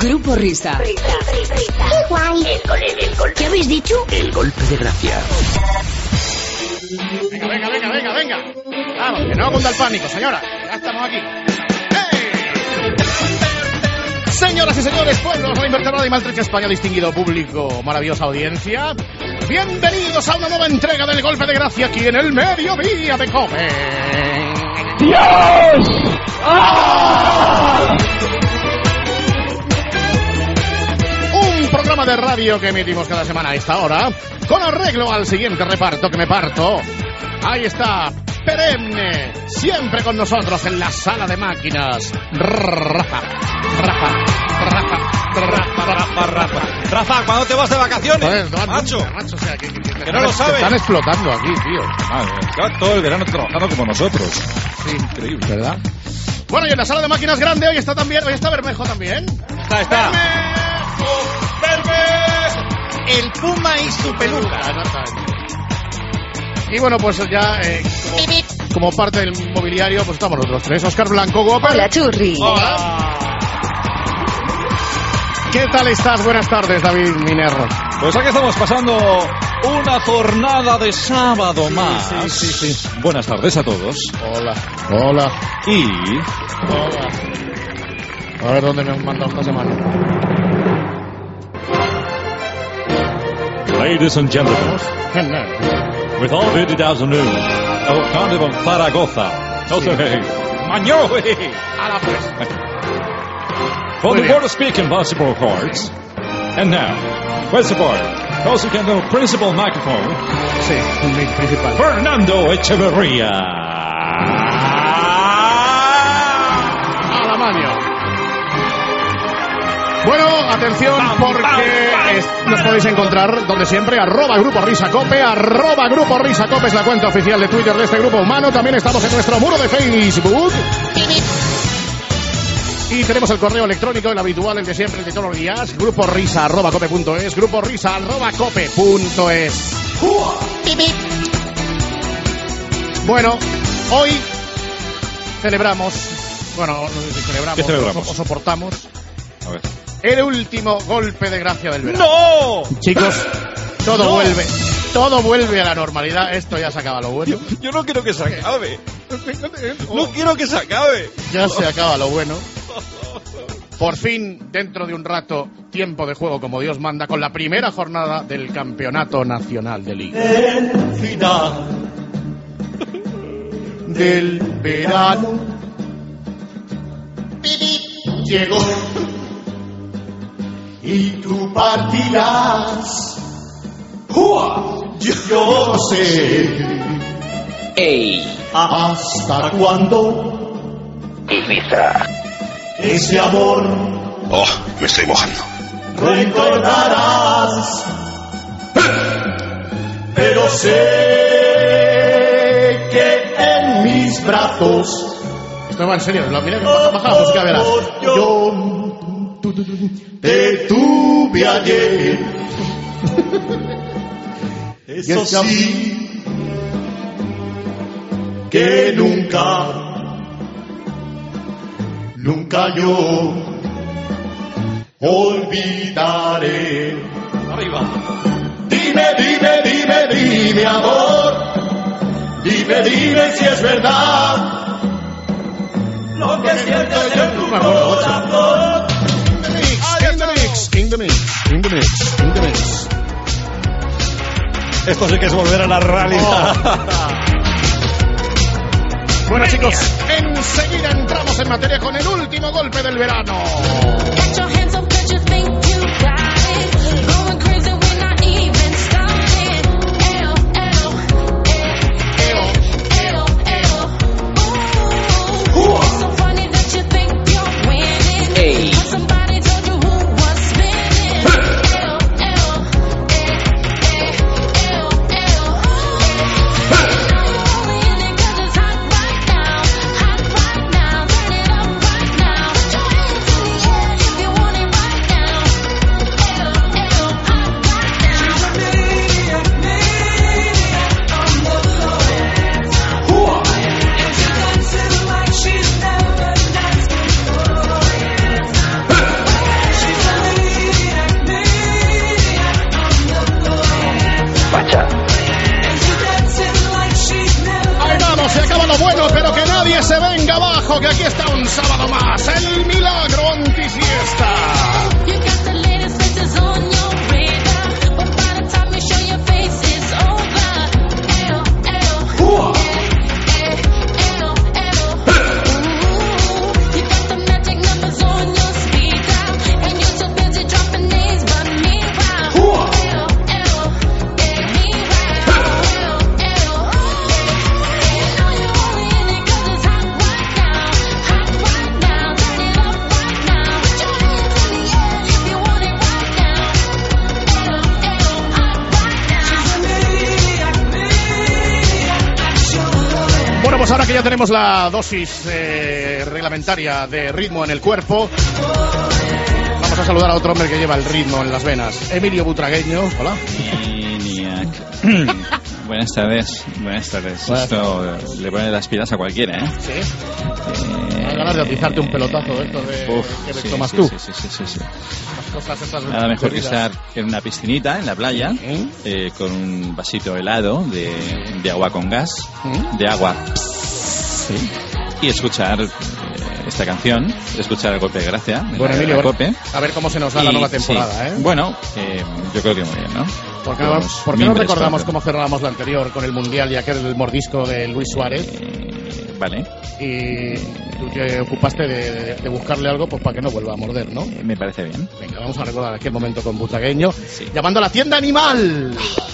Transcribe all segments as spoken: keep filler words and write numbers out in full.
Grupo Risa. Risa, risa, risa. ¡Qué guay! El gol, el, el gol. ¿Qué habéis dicho? El golpe de gracia. Venga, venga, venga, venga, venga. Vamos, que no cunda el pánico, señora. Ya estamos aquí. ¡Hey! Señoras y señores, pueblos, la invertebrada y maltrecha España, distinguido público, maravillosa audiencia. Bienvenidos a una nueva entrega del golpe de gracia aquí en el mediodía de COPE. ¡Dios! ¡Ah! Un programa de radio que emitimos cada semana a esta hora, con arreglo al siguiente reparto que me parto. Ahí está, perenne, siempre con nosotros en la sala de máquinas. Rafa, Rafa, Rafa, Rafa, Rafa, Rafa. Rafa, ¿cuándo te vas de vacaciones? Pues, macho, macho, o sea, que, que, que, que no lo sabes. Están explotando aquí, tío. Madre, claro, todo el verano trabajando como nosotros. Sí, increíble, ¿verdad? Bueno, y en la sala de máquinas grande hoy está también, hoy está Bermejo también. Está, está. ¡Bermejo! El Puma y su peluca. Y bueno, pues ya eh, como, como parte del mobiliario, pues estamos nosotros tres. Óscar Blanco, Gómez. Hola, Churri. Hola. ¿Qué tal estás? Buenas tardes, David Minerro. Pues aquí estamos pasando una jornada de sábado más. Sí, sí, sí, sí. Buenas tardes a todos. Hola. Hola. Y... Hola. A ver dónde me han mandado esta semana. Ladies and gentlemen, with all good afternoon, our carnival Zaragoza. Also, hey, Maño, hey. A la pues. For Muy the bien. board of speaking basketball cards. And now, where's the board? Also can the principal microphone. Sí, mi principal. Fernando Echeverría. A la mano. Bueno, atención porque es- nos podéis encontrar donde siempre, arroba Grupo Risa Cope, arroba Grupo Risa Cope es la cuenta oficial de Twitter de este grupo humano. También estamos en nuestro muro de Facebook. Y tenemos el correo electrónico, el habitual, el de siempre, el de todos los días, gruporisa arroba cope punto es, gruporisa arroba cope punto es. Bueno, hoy celebramos, bueno, no sé si celebramos, ¿Qué celebramos? O, o soportamos A ver. el último golpe de gracia del verano. ¡No! Chicos, todo No. vuelve, todo vuelve a la normalidad, esto ya se acaba lo bueno. Yo no quiero que se acabe. No quiero que se acabe. Ya se acaba lo bueno. Por fin, dentro de un rato, tiempo de juego como Dios manda, con la primera jornada del Campeonato Nacional de Liga. El final Del verano llegó y tú partirás. ¡Jua! Yo no sé ¡Ey! hasta cuándo Ibiza. ese amor Oh, me estoy mojando. recordarás. Pero sé que en mis brazos Esto va en serio, la, mira que baja, baja la música, verás. yo te tuve ayer. Eso sí, que nunca, nunca yo olvidaré. Arriba. Dime, dime, dime, dime, amor. Dime, dime si es verdad lo que sientes en tu corazón. In the mix, in the mix, in the mix, in the mix. Esto sí que es volver a la realidad. Bueno, chicos, enseguida entramos en materia con el último golpe del verano. Got your hands up 'cause you think you got it. Going crazy, we're not even started. Ew, ew, ew, ew, ew. Ooh, it's so funny that you think you're winning. Hey. But somebody told you who was spinning. Ew, ew, ew, ew, ew. Now you're only in it 'cause it's hot right now. Hot right now. Turn it up right now. Put your hands in the air if you want it right. sábado más, el milagro antisiesta. You got the latest faces on your radar, but by the time you show your face, it's over. Ew, ew, eh, eh, ew, ew. Ooh, you got the magic numbers on your speed dial, and you're too busy dropping names, but meanwhile, ew, ew, eh, meanwhile, ew, ew. You know you're only in it 'cause it's hot right now, hot right now. Turn it up right now. Put your hands in the air if you want it right now. Ew, ew, hot right now. Bueno, pues ahora que ya tenemos la dosis eh, reglamentaria de ritmo en el cuerpo, vamos a saludar a otro hombre que lleva el ritmo en las venas. Emilio Butragueño, hola. Maniac. Buenas tardes, buenas tardes. Buenas Esto le pone las pilas a cualquiera, ¿eh? Sí. eh Hay ganas de atizarte un pelotazo de estos de Uf, que te sí, tomas sí, tú. sí, sí, sí, sí, sí. Las cosas estas Nada mejor que bebidas. estar en una piscinita, en la playa, ¿Mm? eh, con un vasito helado de, de agua con gas, ¿Mm? de agua, sí, y escuchar eh, esta canción, escuchar el golpe de gracia. de Bueno, la- Emilio, la a ver- Cope. a ver cómo se nos da la Y, nueva sí, temporada, ¿eh? Bueno, eh, yo creo que muy bien, ¿no? ¿Por qué no, Tenemos por qué no mimbres recordamos para- cómo cerrábamos la anterior con el Mundial y aquel mordisco de Luis Suárez? Eh, vale, Y tú te ocupaste de, de- de buscarle algo pues para que no vuelva a morder, ¿no? me parece bien. Venga, vamos a recordar aquel momento con Butragueño, Sí. llamando a la tienda Animal.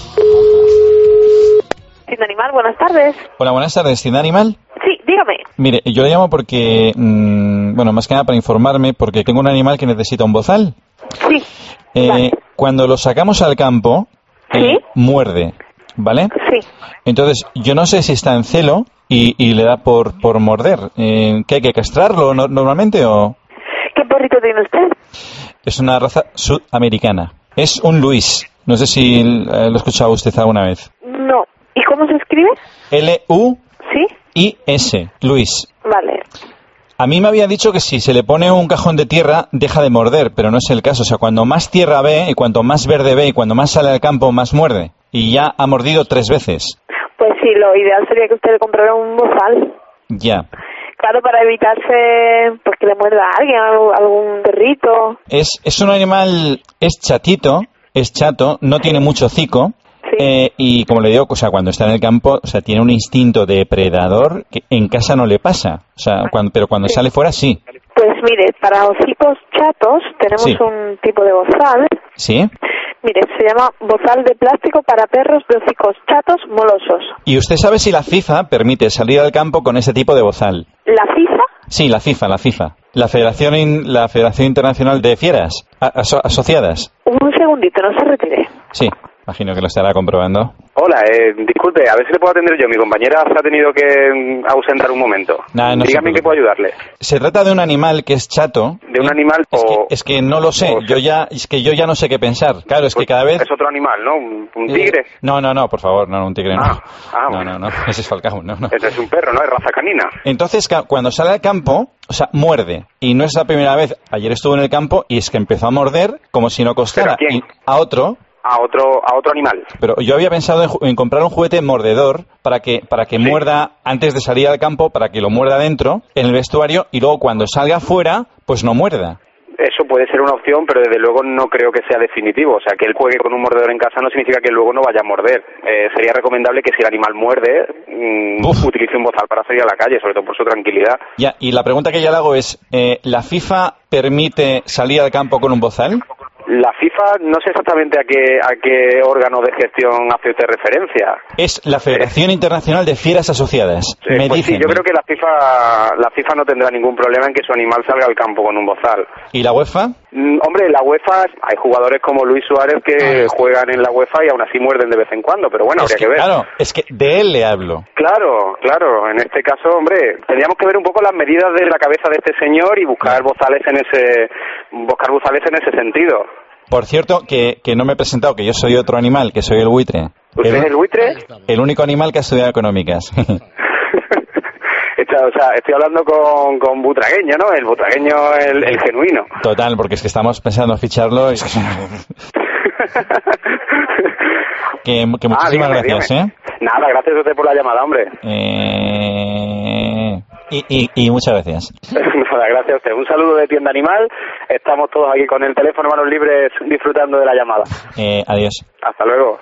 Tienda Animal, buenas tardes. Hola, buenas tardes, ¿tienda Animal? Sí, dígame. Mire, yo le llamo porque, mmm, bueno, más que nada para informarme, porque tengo un animal que necesita un bozal. Sí. Eh, Vale. Cuando lo sacamos al campo, ¿Sí? eh, muerde, ¿vale? Sí. Entonces, yo no sé si está en celo y, y le da por, por morder. Eh, ¿Qué hay que castrarlo no- normalmente o...? ¿Qué perrito tiene usted? Es una raza sudamericana. Es un Luis. No sé si eh, lo ha escuchado usted alguna vez. No. ¿Y cómo se escribe? L U Sí. I S, Luis. Vale. A mí me había dicho que si se le pone un cajón de tierra, deja de morder, pero no es el caso. O sea, cuando más tierra ve, y cuanto más verde ve, y cuando más sale al campo, más muerde. Y ya ha mordido tres veces. Pues sí, lo ideal sería que usted le comprara un bozal. Ya. Claro, para evitarse pues que le muerda a alguien, algún, algún perrito. Es, es un animal, es chatito, es chato, no tiene mucho hocico. Sí. Eh, y como le digo, o sea, cuando está en el campo, o sea, tiene un instinto depredador que en casa no le pasa. O sea, cuando, pero cuando Sí. sale fuera, sí. Pues mire, para hocicos chatos tenemos Sí. un tipo de bozal. ¿Sí? Mire, se llama bozal de plástico para perros de hocicos chatos molosos. ¿Y usted sabe si la FIFA permite salir al campo con ese tipo de bozal? ¿La FIFA? Sí, la FIFA, la FIFA. La Federación, In- la Federación Internacional de Fieras a- aso- Asociadas. Un segundito, no se retire. Sí, imagino que lo estará comprobando. Hola, eh, disculpe, a ver si le puedo atender yo. Mi compañera se ha tenido que mm, ausentar un momento. Nah, no se Dígame en qué preocupe. puedo ayudarle. Se trata de un animal que es chato. ¿De un animal Es o...? que, es que no lo sé, o- yo ya, es que yo ya no sé qué pensar. Claro, es Pues que cada vez... Es otro animal, ¿no? ¿Un, un Eh, tigre? No, no, no, por favor, no, un tigre no. Ah, ah, no, bueno. no, no, ese es Falcao, no, no. Ese es un perro, ¿no? Es raza canina. Entonces, ca- cuando sale al campo, o sea, muerde. Y no es la primera vez. Ayer estuvo en el campo y es que empezó a morder como si no costara. ¿Pero a quién? Y a otro. A otro, a otro animal. Pero yo había pensado en, ju- en comprar un juguete mordedor para que, para que Sí. muerda antes de salir al campo, para que lo muerda dentro, en el vestuario, y luego cuando salga fuera, pues no muerda. Eso puede ser una opción, pero desde luego no creo que sea definitivo. O sea, que él juegue con un mordedor en casa no significa que luego no vaya a morder. Eh, sería recomendable que si el animal muerde, mm, Uf. utilice un bozal para salir a la calle, sobre todo por su tranquilidad. Ya, y la pregunta que yo le hago es, eh, ¿la FIFA permite salir al campo con un bozal? La FIFA, no sé exactamente a qué, a qué órgano de gestión hace usted referencia. Es la Federación Internacional de Fieras Asociadas. Eh, Me pues dicen. sí, yo creo que la FIFA, la FIFA no tendrá ningún problema en que su animal salga al campo con un bozal. ¿Y la UEFA? Mm, hombre, la UEFA, hay jugadores como Luis Suárez que juegan en la UEFA y aún así muerden de vez en cuando, pero bueno, Es habría que, que ver. Claro, es que de él le hablo. Claro, claro. En este caso, hombre, tendríamos que ver un poco las medidas de la cabeza de este señor y buscar bozales en ese, buscar bozales en ese sentido. Por cierto, que, que no me he presentado, que yo soy otro animal, que soy el buitre. ¿Usted es el buitre? El único animal que ha estudiado económicas. Está- o sea, estoy hablando con, con Butragueño, ¿no? El Butragueño, el, el genuino. Total, porque es que estamos pensando en ficharlo. y- que, que muchísimas Ah, dígame, gracias, dígame. ¿eh? Nada, gracias a usted por la llamada, hombre. Eh... Y, y, y muchas gracias. Nada, gracias a usted. Un saludo de Tienda Animal. Estamos todos aquí con el teléfono manos libres disfrutando de la llamada. Eh, adiós. Hasta luego.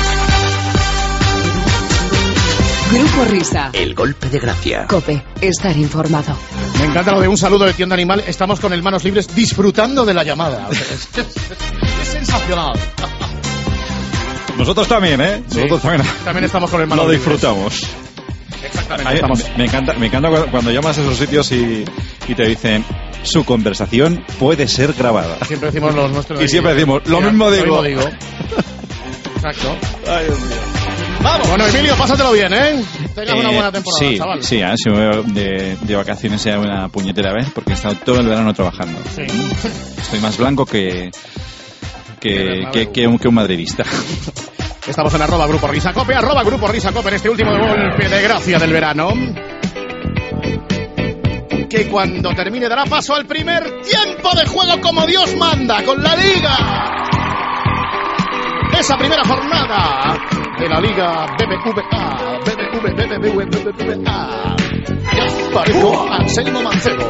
Grupo Risa. El golpe de gracia. COPE. Estar informado. Me encanta lo de un saludo de Tienda Animal. Estamos con el manos libres disfrutando de la llamada. O sea, es, es, es sensacional. Nosotros también, ¿eh? Sí, Nosotros también. También estamos con el manos Lo libres. disfrutamos. Exactamente. A mí, Estamos. me, me encanta, me encanta cuando, cuando llamas a esos sitios y, y te dicen su conversación puede ser grabada. Siempre decimos los nuestros. Y siempre decimos, lo mismo digo. Lo mismo digo. Exacto. Ay, Dios mío. Vamos. Bueno, Emilio, pásatelo bien, ¿eh? Tengas Eh, una buena temporada, sí, chaval. sí, ah, si me voy de, de vacaciones sea una puñetera vez porque he estado todo el verano trabajando. Sí. Estoy más blanco que que, Que que, que, un, que un madridista. Estamos en arroba Grupo Risa Cope, arroba Grupo Risa Cope en este último golpe de gracia del verano. Que cuando termine dará paso al primer tiempo de juego como Dios manda, con la Liga. Esa primera jornada de la Liga B B V A, B B V, B B V, B B V A. Ya apareció Anselmo Mancebo.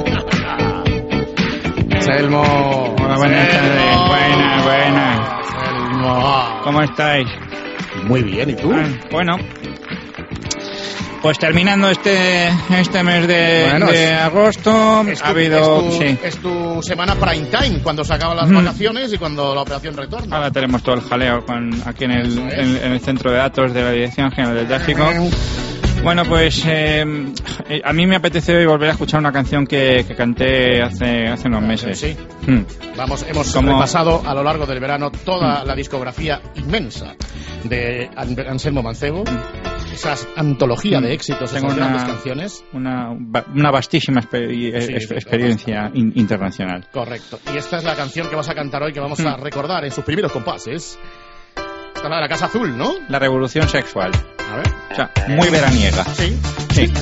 Anselmo. Hola, buenas tardes. Buenas, buenas. Anselmo. ¿Cómo estáis? Muy bien, ¿y tú? Ah, bueno, pues terminando este este mes de, Bueno, de es- agosto, Es tu, ha habido... es tu- sí, es tu semana prime time, cuando se acaban las Mm. vacaciones y cuando la operación retorna. ahora tenemos todo el jaleo con, aquí en el, Eso es. en, en el centro de datos de la Dirección General del Tráfico. Bueno, pues eh, eh, a mí me apetece hoy volver a escuchar una canción que, que canté hace, hace unos meses. Sí. Hmm. Vamos, hemos Como- repasado a lo largo del verano toda la discografía inmensa de An- Anselmo Mancebo, esa antología de éxitos, Tengo esas una- grandes canciones. Una, va- una vastísima exper- Sí, ex- sí, experiencia in- internacional. Correcto. Y esta es la canción que vas a cantar hoy, que vamos a recordar en sus primeros compases. Esta es la de la Casa Azul, ¿no? La revolución sexual. A ver. O sea, muy veraniega. Sí. Sí.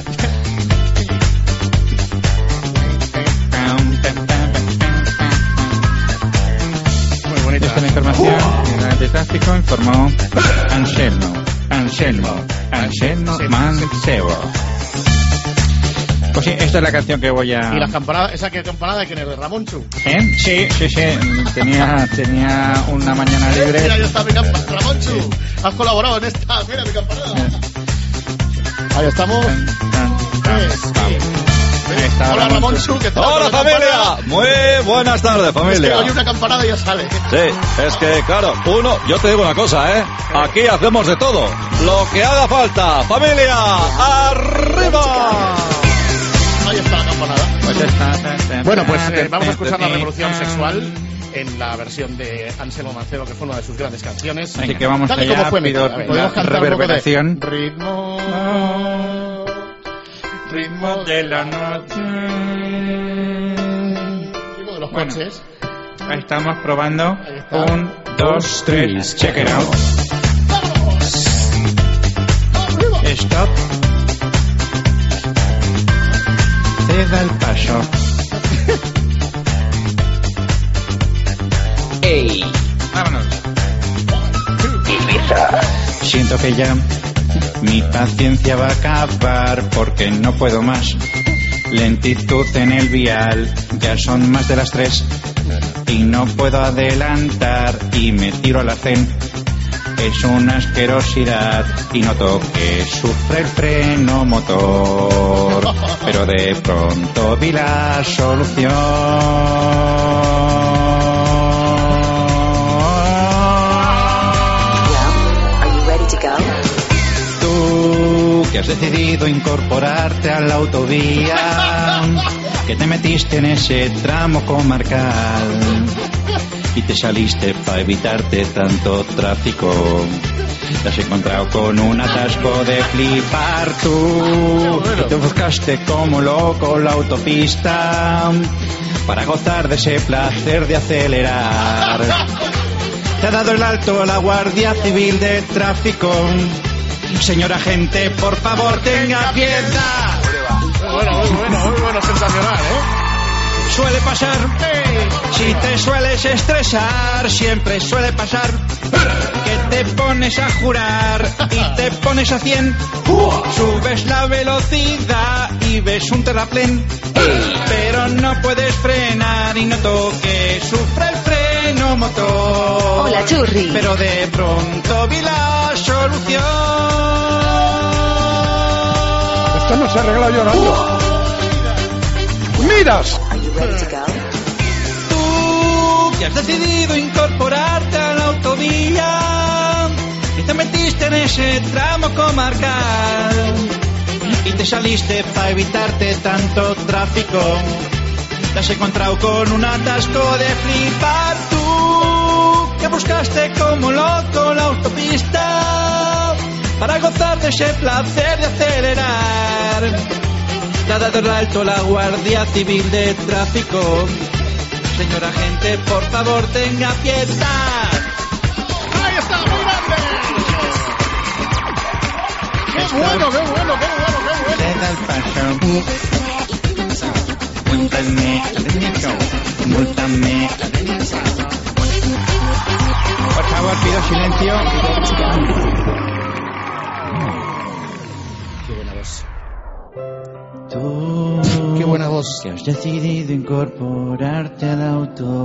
Muy bonita. Esta es la información uh. de tráfico, informó Anselmo. Anselmo. Anselmo Sí, sí. Mancebo. Pues sí, esta es la canción que voy a... Y la campanada, esa que campanada de quién es, de Ramón Chu. ¿Eh? Sí, sí, sí. Tenía, tenía una mañana libre. Mira, ahí está mi campanada. Ramón Chu, has colaborado en esta. Mira mi campanada. Ahí estamos. Es, sí. Ahí está Hola Ramón Ramón Chu. Chu, ¿qué tal? ¡Hola, Con la familia! campanada. Muy buenas tardes, Es que familia. oye una campanada y ya sale. Sí, es que, claro, uno, yo te digo una cosa, ¿eh? Aquí hacemos de todo. Lo que haga falta. ¡Familia! ¡Arriba! Ahí está la campanada. Pues esta, Bueno, pues eh, vamos a escuchar la revolución sexual en la versión de Anselmo Mancebo, que fue una de sus grandes canciones. Así que vamos Tal y allá, como fue pido mezclada. A ver, podemos la cantar un poco de reverberación. ritmo, Ritmo de la noche. ritmo de los Bueno. coches. Ahí estamos probando. Ahí está. Un, dos, tres, check it out. Stop. Ceda el paso. ¡Ey! Vámonos. Ibiza. Siento que ya mi paciencia va a acabar porque no puedo más. Lentitud en el vial, ya son más de las tres y no puedo adelantar y me tiro al arcén. Es una asquerosidad y noto que sufre el freno motor, pero de pronto vi la solución. Are you ready to go? Tú que has decidido incorporarte a la autovía, que te metiste en ese tramo comarcal y te saliste para evitarte tanto tráfico. Te has encontrado con un atasco de flipar tú. Te buscaste como loco la autopista para gozar de ese placer de acelerar. Te ha dado el alto la Guardia Civil de Tráfico. Señor agente, por favor, tenga piedad. Muy bueno, muy bueno, muy bueno, sensacional, ¿eh? suele pasar. Si te sueles estresar, siempre suele pasar que te pones a jurar y te pones a cien. Subes la velocidad y ves un terraplén, pero no puedes frenar y no toques, sufre el freno motor. Hola, Churri. Pero de pronto vi la solución. Esto no se arregla llorando. ¡Miras! Are you ready to go? Tú que has decidido incorporarte a la autovía y te metiste en ese tramo comarcal y te saliste para evitarte tanto tráfico. Te has encontrado con un atasco de flipar. Tú que buscaste como loco la autopista para gozar de ese placer de acelerar. Te ha dado el alto la Guardia Civil de Tráfico. Señor agente, por favor, tenga piedad. ¡Ahí está, muy grande! ¡Qué bueno, qué bueno, qué bueno, qué bueno! Te da el paso. Múltame, múltame. Por favor, pido silencio. ¡Qué buena voz! Tú, ¡Qué buena voz! que has decidido incorporarte a la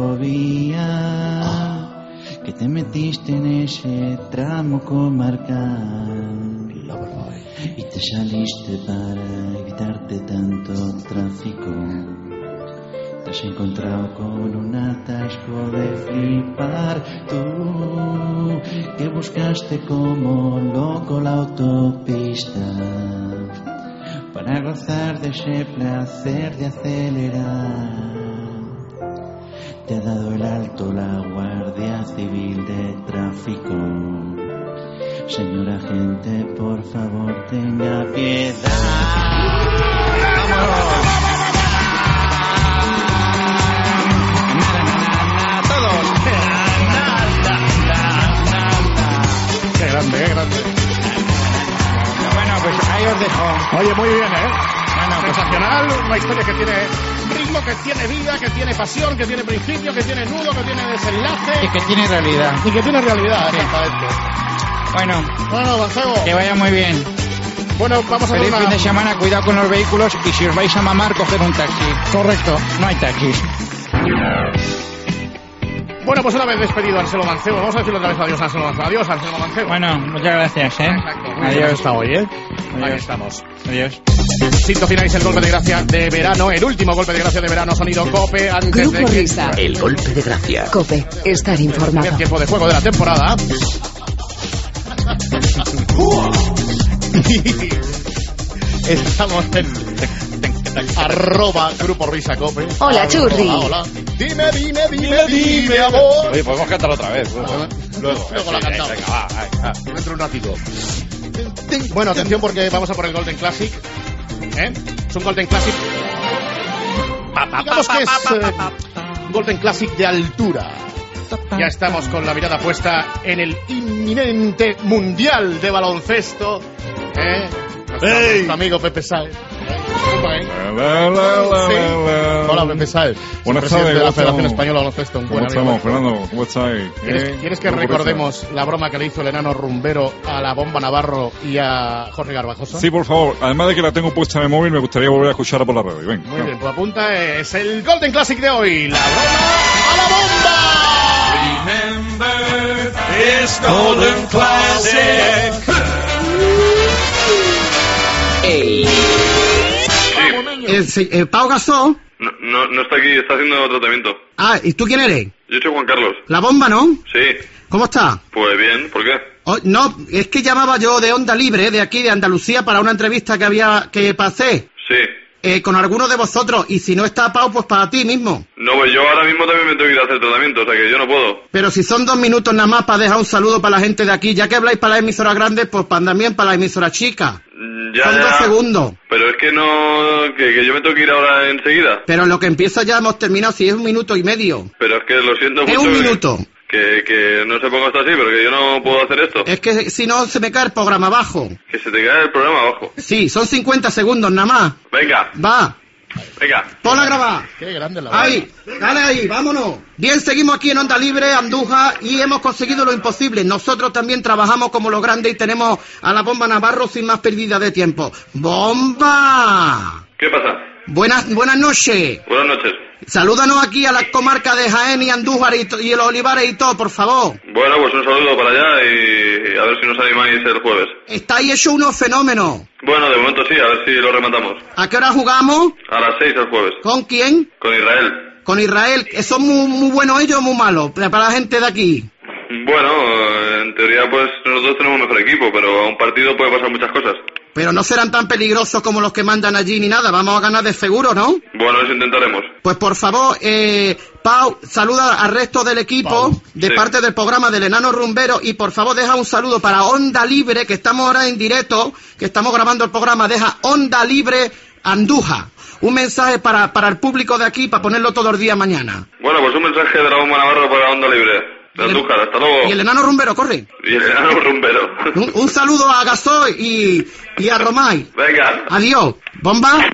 autovía, que te metiste en ese tramo comarcal y te saliste para evitarte tanto tráfico. Te has encontrado con un atasco de flipar. Tú que buscaste como loco la autopista para gozar de ese placer de acelerar. Te ha dado el alto la Guardia Civil de Tráfico. Señor agente, por favor, tenga piedad. ¡Vámonos! ¡Todos! ¡Qué grande, qué grande! Bueno, pues ahí os dejo. Oye, muy bien, ¿eh? Bueno, pues, Sensacional, una historia que tiene ritmo, que tiene vida, que tiene pasión, que tiene principio, que tiene nudo, que tiene desenlace y que tiene realidad. y que tiene realidad, Sí. exactamente. Bueno, Bueno, Mancebo, que vaya muy bien. bueno, vamos a ver Feliz una... fin de semana, cuidado con los vehículos y si os vais a mamar, coger un taxi. Correcto. No hay taxis. Bueno, pues una vez despedido Anselo Mancebo, vamos a decirle otra vez adiós a Anselo Mancebo. Adiós, Anselo Mancebo. Bueno, muchas gracias, ¿eh? Exacto. Muy bien Adiós. hasta hoy, ¿eh? Ahí Adiós. estamos. Adiós. Sintofináis el golpe de gracia de verano, el último golpe de gracia de verano, sonido COPE, antes Grupo de que... Risa. El golpe de gracia. Cope, estar primer informado. tiempo de juego de la temporada. Estamos en arroba Grupo Risa Cope. Hola, Arroba, Churri. Hola. Dime, dime, dime, dime, amor. Oye, podemos cantar otra vez. Luego, luego, Luego eh, la sí, cantamos. venga, va, va, va. Dentro de un ratito. Bueno, atención porque vamos a por el Golden Classic. ¿Eh? Es un Golden Classic. Digamos que es eh, Golden Classic de altura. Ya estamos con la mirada puesta en el inminente Mundial de Baloncesto. ¿Eh? Nuestro, ¡Ey! nuestro amigo Pepe Sáez. ¿Eh? La, la, la, Sí. la, la. Hola, Pepe Sáez. Buenas presidente tardes, de la ¿cómo Federación estamos? Española de Baloncesto. Un ¿Cómo buen amigo estamos, nuestro. Fernando? ¿Cómo estáis? ¿Quieres, ¿Eh? quieres que ¿Cómo recordemos la broma que le hizo el enano rumbero a la Bomba Navarro y a Jorge Garbajosa? Sí, por favor. Además de que la tengo puesta en el móvil, me gustaría volver a escucharla por la radio. Ven. Muy bien, pues apunta, es el Golden Classic de hoy. La broma a la bomba. Remember this golden classic. ¡Ey! El, se- el Pau Gasol. No, no, no está aquí, está haciendo tratamiento. Ah, ¿y tú quién eres? Yo soy Juan Carlos. La bomba, ¿no? Sí. ¿Cómo está? Pues bien, ¿por qué? Oh, no, es que llamaba yo de Onda Libre, de aquí, de Andalucía, para una entrevista que había que pasé Sí. eh, con alguno de vosotros. Y si no está Pau, pues para ti mismo. No, pues yo ahora mismo también me tengo que ir a hacer tratamiento, o sea que yo no puedo. Pero si son dos minutos nada más para dejar un saludo para la gente de aquí, ya que habláis para las emisoras grandes, pues para también para las emisoras chicas. Mm, Ya, Son ya. dos segundos. Pero es que no... Que, que yo me tengo que ir ahora enseguida. Pero lo que empieza ya hemos terminado, si es un minuto y medio. Pero es que lo siento Es mucho. un que- minuto. Que, que no se ponga esto así, pero que yo no puedo hacer esto. Es que si no se me cae el programa abajo. Que se te cae el programa abajo. Sí, son cincuenta segundos nada más. Venga. Va. Venga. Ponla a grabar. Qué grande la Ahí, dale ahí, vámonos. Bien, seguimos aquí en Onda Libre, Andújar, y hemos conseguido lo imposible. Nosotros también trabajamos como los grandes y tenemos a la Bomba Navarro sin más pérdida de tiempo. ¡Bomba! ¿Qué pasa? Buenas, buenas noches. Buenas noches. Salúdanos aquí a las comarcas de Jaén y Andújar y, to- y los Olivares y todo, por favor. Bueno, pues un saludo para allá y a ver si nos animáis el jueves. Estáis hechos unos fenómenos. Bueno, de momento sí, a ver si lo rematamos. ¿A qué hora jugamos? A las seis el jueves. ¿Con quién? Con Israel. Con Israel. ¿Son muy, muy buenos ellos o muy malos? Para la gente de aquí. Bueno, en teoría pues nosotros tenemos mejor equipo, pero a un partido puede pasar muchas cosas. Pero no serán tan peligrosos como los que mandan allí ni nada. Vamos a ganar de seguro, ¿no? Bueno, eso intentaremos. Pues por favor, eh, Pau, saluda al resto del equipo Pau, de sí. parte del programa del Enano Rumbero y por favor deja un saludo para Onda Libre, que estamos ahora en directo, que estamos grabando el programa. Deja Onda Libre Andújar. Un mensaje para, para el público de aquí, para ponerlo todo el día mañana. Bueno, pues un mensaje de la Bomba Navarro para Onda Libre. De Andújar, hasta luego. Y el Enano Rumbero, corre. Y el enano rumbero. Un, un saludo a Gasoy y, y a Romay. Venga. Adiós. Bomba.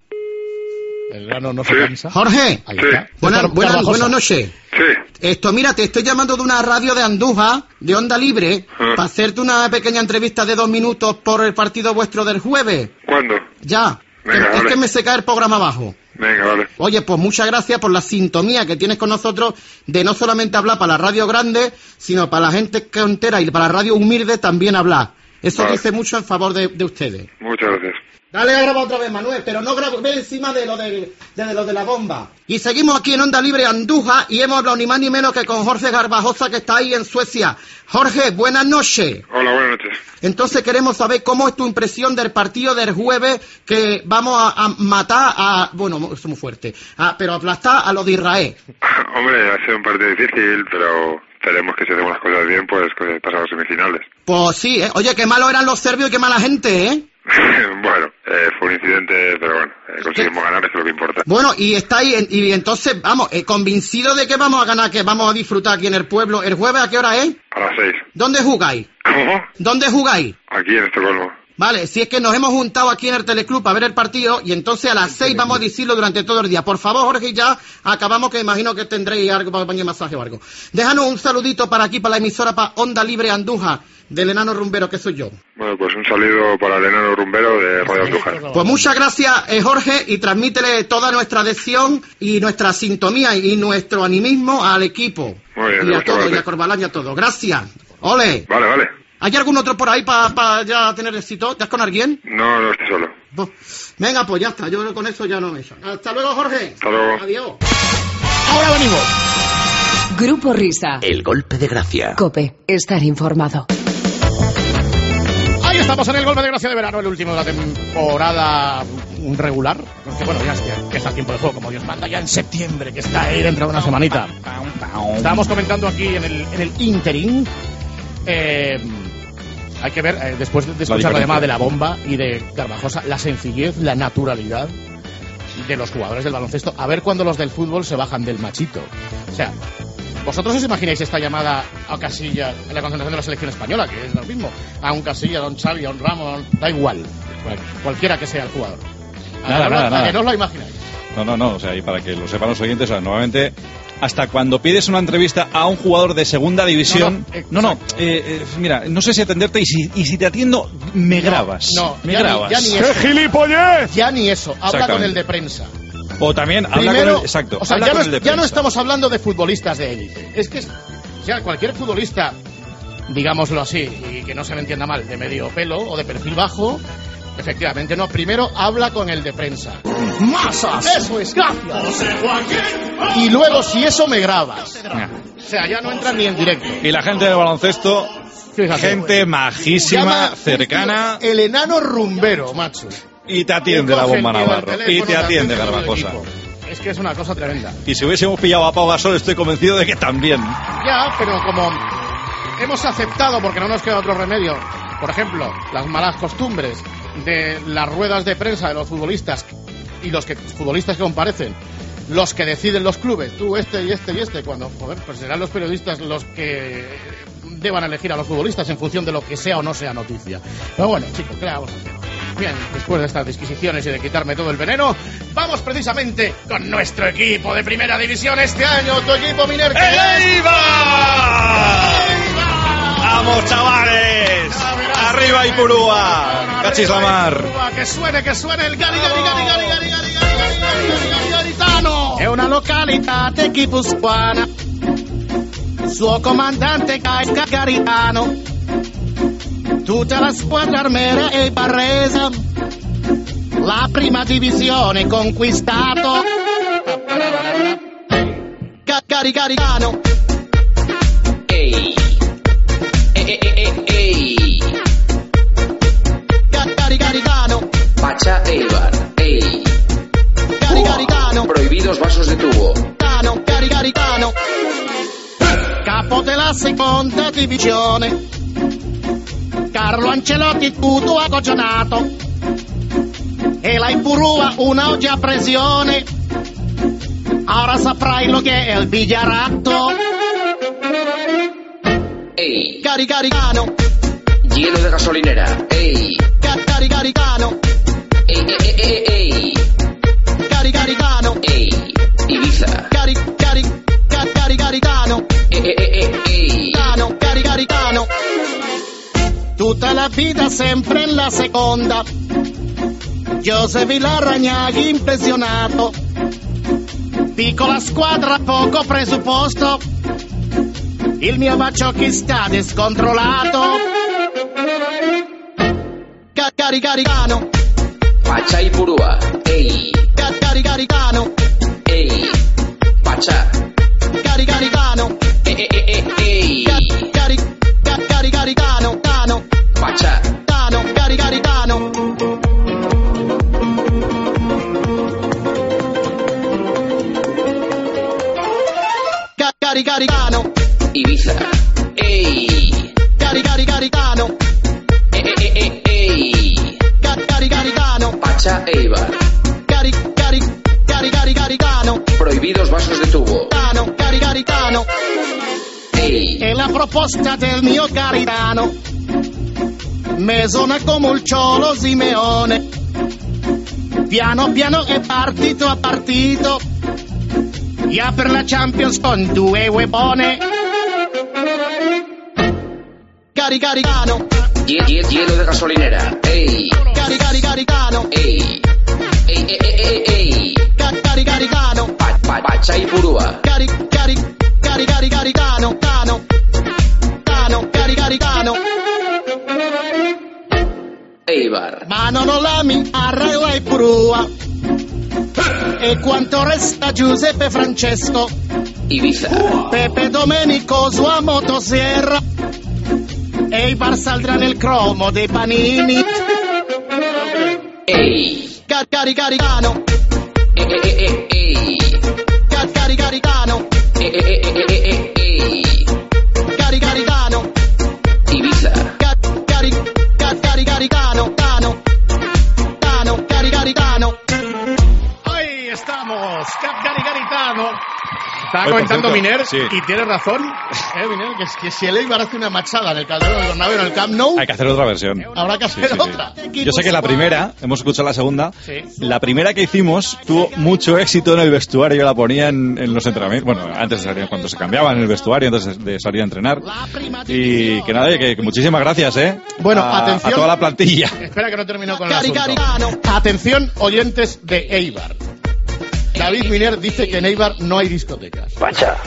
El grano no se cansa. Jorge. Ahí está. Buenas, Car- buenas, Carvajosa. buenas noches. Sí. Esto, mira, te estoy llamando de una radio de Andújar, de Onda Libre, Ah. para hacerte una pequeña entrevista de dos minutos por el partido vuestro del jueves. ¿Cuándo? Ya. Venga, es vale. que me se cae el programa abajo. Venga, vale. Oye, pues muchas gracias por la sintonía que tienes con nosotros de no solamente hablar para la radio grande, sino para la gente que entera y para la radio humilde también hablar. Eso Vale. dice mucho en favor de, de ustedes. Muchas gracias. Dale a grabar otra vez, Manuel, pero no grabo, ve encima de lo de, de, de lo de la bomba. Y seguimos aquí en Onda Libre Andújar y hemos hablado ni más ni menos que con Jorge Garbajosa, que está ahí en Suecia. Jorge, buenas noches. Hola, buenas noches. Entonces queremos saber cómo es tu impresión del partido del jueves, que vamos a, a matar a... Bueno, eso es muy fuerte, a- pero aplastar a los de Israel. Hombre, ha sido un partido difícil, pero esperemos que si hacemos las cosas bien, pues que pasamos a semifinales. Pues sí, ¿eh? Oye, qué malos eran los serbios y qué mala gente, ¿eh? Bueno, eh, fue un incidente, pero bueno, eh, conseguimos ganar, eso es lo que importa. Bueno, y estáis, en- y entonces, vamos, eh, convencido de que vamos a ganar, que vamos a disfrutar aquí en el pueblo. ¿El jueves a qué hora es? A las seis. ¿Dónde jugáis? ¿Cómo? ¿Dónde jugáis? Aquí en Estocolmo. Vale, si es que nos hemos juntado aquí en el Teleclub para ver el partido y entonces a las seis vamos a decirlo durante todo el día. Por favor, Jorge, ya acabamos, que imagino que tendréis algo para poner masaje o algo. Déjanos un saludito para aquí, para la emisora, para Onda Libre Andújar, del Enano Rumbero, que soy yo. Bueno, pues un saludo para el enano rumbero de Radio Andújar. Pues muchas gracias, eh, Jorge, y transmítele toda nuestra adhesión y nuestra sintonía y nuestro animismo al equipo. Muy bien, Y a muchas todos, y gracias. a Corbalán y a todos. Gracias. Ole. Vale, vale. ¿Hay algún otro por ahí para ya tener éxito? ¿Ya es con alguien? No, no estoy solo. Pues, venga, pues ya está. Yo con eso ya no me echan. Hasta luego, Jorge. Hasta luego. Adiós. Ahora venimos. Grupo Risa. El golpe de gracia. Cope. Estar informado. Ahí estamos en el golpe de gracia de verano, el último de la temporada regular. Que bueno, ya está, que está el tiempo de juego, como Dios manda, ya en septiembre, que está ahí dentro de una semanita. Estábamos comentando aquí en el, en el interín. Eh, hay que ver, eh, después de escuchar la, diferencia. llamada de la bomba y de Garbajosa, la sencillez, la naturalidad de los jugadores del baloncesto. A ver cuando los del fútbol se bajan del machito. O sea, ¿vosotros os imagináis esta llamada a Casilla en la concentración de la selección española? Que es lo mismo. A un Casilla, a un Xavi, a un Ramos, da igual. Cual- cualquiera que sea el jugador. ¿A Nada, que no- nada, a nada. que no os lo imagináis? No, no, no, o sea, y para que lo sepan los oyentes, o sea, normalmente, hasta cuando pides una entrevista a un jugador de segunda división, no, no, eh, eh, mira, no sé si atenderte y si, y si te atiendo, me grabas, No, me ya grabas. Ni, ya ni eso. gilipollez! Ya ni eso. Habla con Exactamente. el de prensa. O también habla Primero, con el, exacto, o sea, habla ya, con no, el de ya no prensa. estamos hablando de futbolistas de élite. Es que, es- ya cualquier futbolista, digámoslo así, y que no se me entienda mal, de medio pelo o de perfil bajo, efectivamente no. Primero habla con el de prensa. ¡Masas! Eso es, gracias. Y luego, si eso me grabas. O sea, ya no entras ni en directo. Y la gente de baloncesto, Fíjate. gente majísima, Llama cercana, el enano rumbero, macho. y te atiende Y la coge bomba el tío del Navarro, y teléfono, te atiende todo el Garbajosa. equipo. Es que es una cosa tremenda. Y si hubiésemos pillado a Pau Gasol, estoy convencido de que también. Ya, pero como hemos aceptado, porque no nos queda otro remedio, por ejemplo, las malas costumbres de las ruedas de prensa de los futbolistas y los que futbolistas que comparecen, los que deciden los clubes, tú este y este y este, cuando, joder, pues serán los periodistas los que deban elegir a los futbolistas en función de lo que sea o no sea noticia. Pero bueno, chicos, ¿qué le vamos a hacer? Bien, después de estas disquisiciones y de quitarme todo el veneno, vamos precisamente con nuestro equipo de primera división este año. Tu equipo, Miner, que ¡El es... Eibar! ¡Vamos, chavales! ¡Arriba Ipurúa! ¡Cachis la mar! Que suene, che suene il Gari Gari Gari Gari Gari Gari Gari Gari Gari Garitano. È una località tichispuana. Suo comandante Gaisca Garitano. Tutta la squadra armera e barresa. La prima divisione conquistato. Gari Garitano. Ehi. Ehi, ehi, ehi. Gari Garitano. Pacha Eibar. Ey. Gari Garitano. Prohibidos vasos de tubo. Garitano, Gari Garitano. Capo della seconda divisione. Carlo Ancelotti tutto accogionato. E la Ipurúa una oggi a presione. Ora saprai lo che è il bigliaratto. Ey. Gari Garitano. Hielo de gasolinera. Ey. Gari Garitano. Ey, ey, ey, ey. Gari Garitano. Ey. Ibiza. Gari Gari Gari Garitano. Ey, ey, ey, ey. Garitano, Gari Garitano. Tutta la vita sempre in la seconda. Giuseppe Larragnaghi impressionato. Piccola squadra, poco presupposto. Il mio Baciocchi sta scontrollato. Gari Garitano. Pacha Ipurúa. Ey. Gari Garitano. Ey. Pacha. Gari Garitano. Ey, ey, ey, ey. Gari Gari Garitano. Tano. Pacha. Tano, Gari Garitano. Gari Garitano. Ibiza. Ey. Gari Gari Garitano. Ey, ey, ey, ey. Gari Garitano. Pacha Eibar. Gari Gari Gari Gari Garitano. Prohibidos vasos de tubo. Tano, Gari Garitano. Ey. È la proposta del mio Garitano. Me suona come il Ciolo Simeone. Piano piano è partito a partito. Ya per la Champions con due huevone. Gari Garitano. Hie- hie- Hielo de gasolinera. Ey. Gari Gari Garitano. Ey. Ey, ey, ey, ey, ey. Gari Garitano. Pa- pa- Pacha Ipurúa. Gari Gari Gari Gari Garitano. Tano. Tano, Gari Garitano. Eibar. Ma non ho la mia arra e Ipurúa. E quanto resta Giuseppe Francesco. Ibiza. Pepe Domenico sua motosierra. E Eibar saldrà nel cromo dei panini. Ey. Gari Garitano. Ey, ey, ey, ey, ey. Gari Garitano. Ey, ey, ey, ey, ey, ey. Gari Garitano. Ibiza. Gari Gari Garitano. Tano. Tano, Gari Garitano. Ahí estamos, Gari Garitano. Estaba Oye, por comentando cierto, Miner, sí. y tiene razón, eh, Miner, que, es que si el Eibar hace una machada en el Calderón del Bernabéu, en el Camp Nou, Hay que hacer otra versión. habrá que Sí, hacer sí, sí. otra. Yo sé que la primera, hemos escuchado la segunda, Sí. la primera que hicimos tuvo mucho éxito en el vestuario, yo la ponía en, en los entrenamientos, bueno, antes de salir, cuando se cambiaban en el vestuario, antes de salir a entrenar. Y que nada, que, que muchísimas gracias, ¿eh? Bueno, a, atención. a toda la plantilla. Espera que no termino con el Gari, asunto. Gari, Atención, oyentes de Eibar. David Miner dice que en Eibar no hay discotecas. Pacha.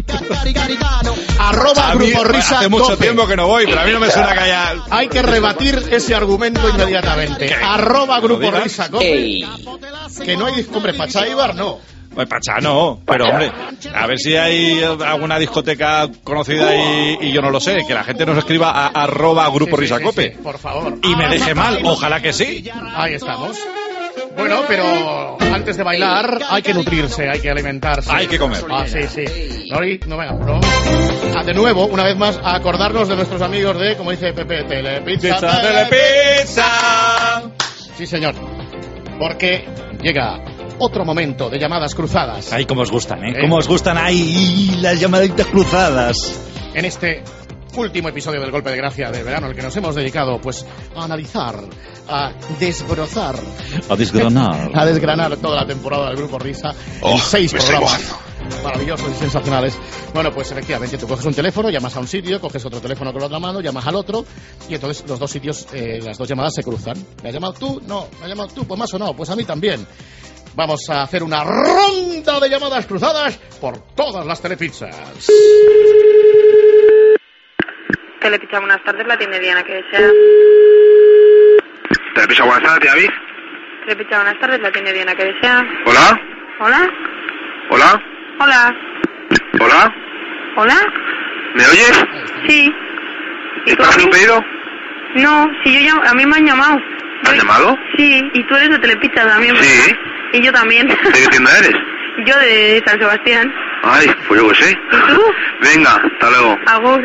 Arroba A mí, Grupo Risa hace mucho Cope. tiempo que no voy, pero a mí no me suena que haya... Hay que rebatir ese argumento inmediatamente. Arroba Grupo digas? Risa Cope. Que no hay disco. Hombre, Pacha Eibar no. Pues Pachá no, pero hombre, a ver si hay alguna discoteca conocida y, y yo no lo sé, que la gente nos escriba a arroba Grupo Sí, sí, sí, Risacope sí, por favor. y me deje mal, ojalá que sí. Ahí estamos. Bueno, pero antes de bailar hay que nutrirse, hay que alimentarse. Hay que comer. Ah, sí, sí. No, y- no, venga, no. Ah, de nuevo, una vez más, a acordarnos de nuestros amigos de, como dice Pepe, Telepizza. Pizza, Telepizza. Sí, señor. Porque llega otro momento de llamadas cruzadas. Ay, cómo os gustan, ¿eh? Eh. Cómo os gustan ahí las llamaditas cruzadas. En este último episodio del Golpe de Gracia del verano, el que nos hemos dedicado pues a analizar, a desbrozar, A desgranar. a desgranar toda la temporada del Grupo Risa Oh, en seis me estoy programas maravillosos y sensacionales. Bueno, pues efectivamente tú coges un teléfono, llamas a un sitio, coges otro teléfono con la otra mano, llamas al otro y entonces los dos sitios, eh, las dos llamadas se cruzan. ¿Me has llamado tú? No. ¿Me has llamado tú? Pues más o no, pues a mí también. Vamos a hacer una ronda de llamadas cruzadas por todas las telepizzas. Telepizza, buenas tardes, la tiene Diana, que desea. Telepizza, buenas tardes, tía Vic. Telepizza, buenas tardes, la tiene Diana, que desea. Hola. Hola. Hola. Hola. Hola. Hola. ¿Me oyes? Sí. ¿Y tú ¿Estás a haciendo un mí? pedido? No, si yo llamo, a mí me han llamado. ¿Me has llamado? Sí, y tú eres de Telepizza también, ¿verdad? Sí. Y yo también. ¿De qué tienda eres? Yo de San Sebastián. Ay, pues yo qué sé. ¿Y tú? Venga, hasta luego. Agur.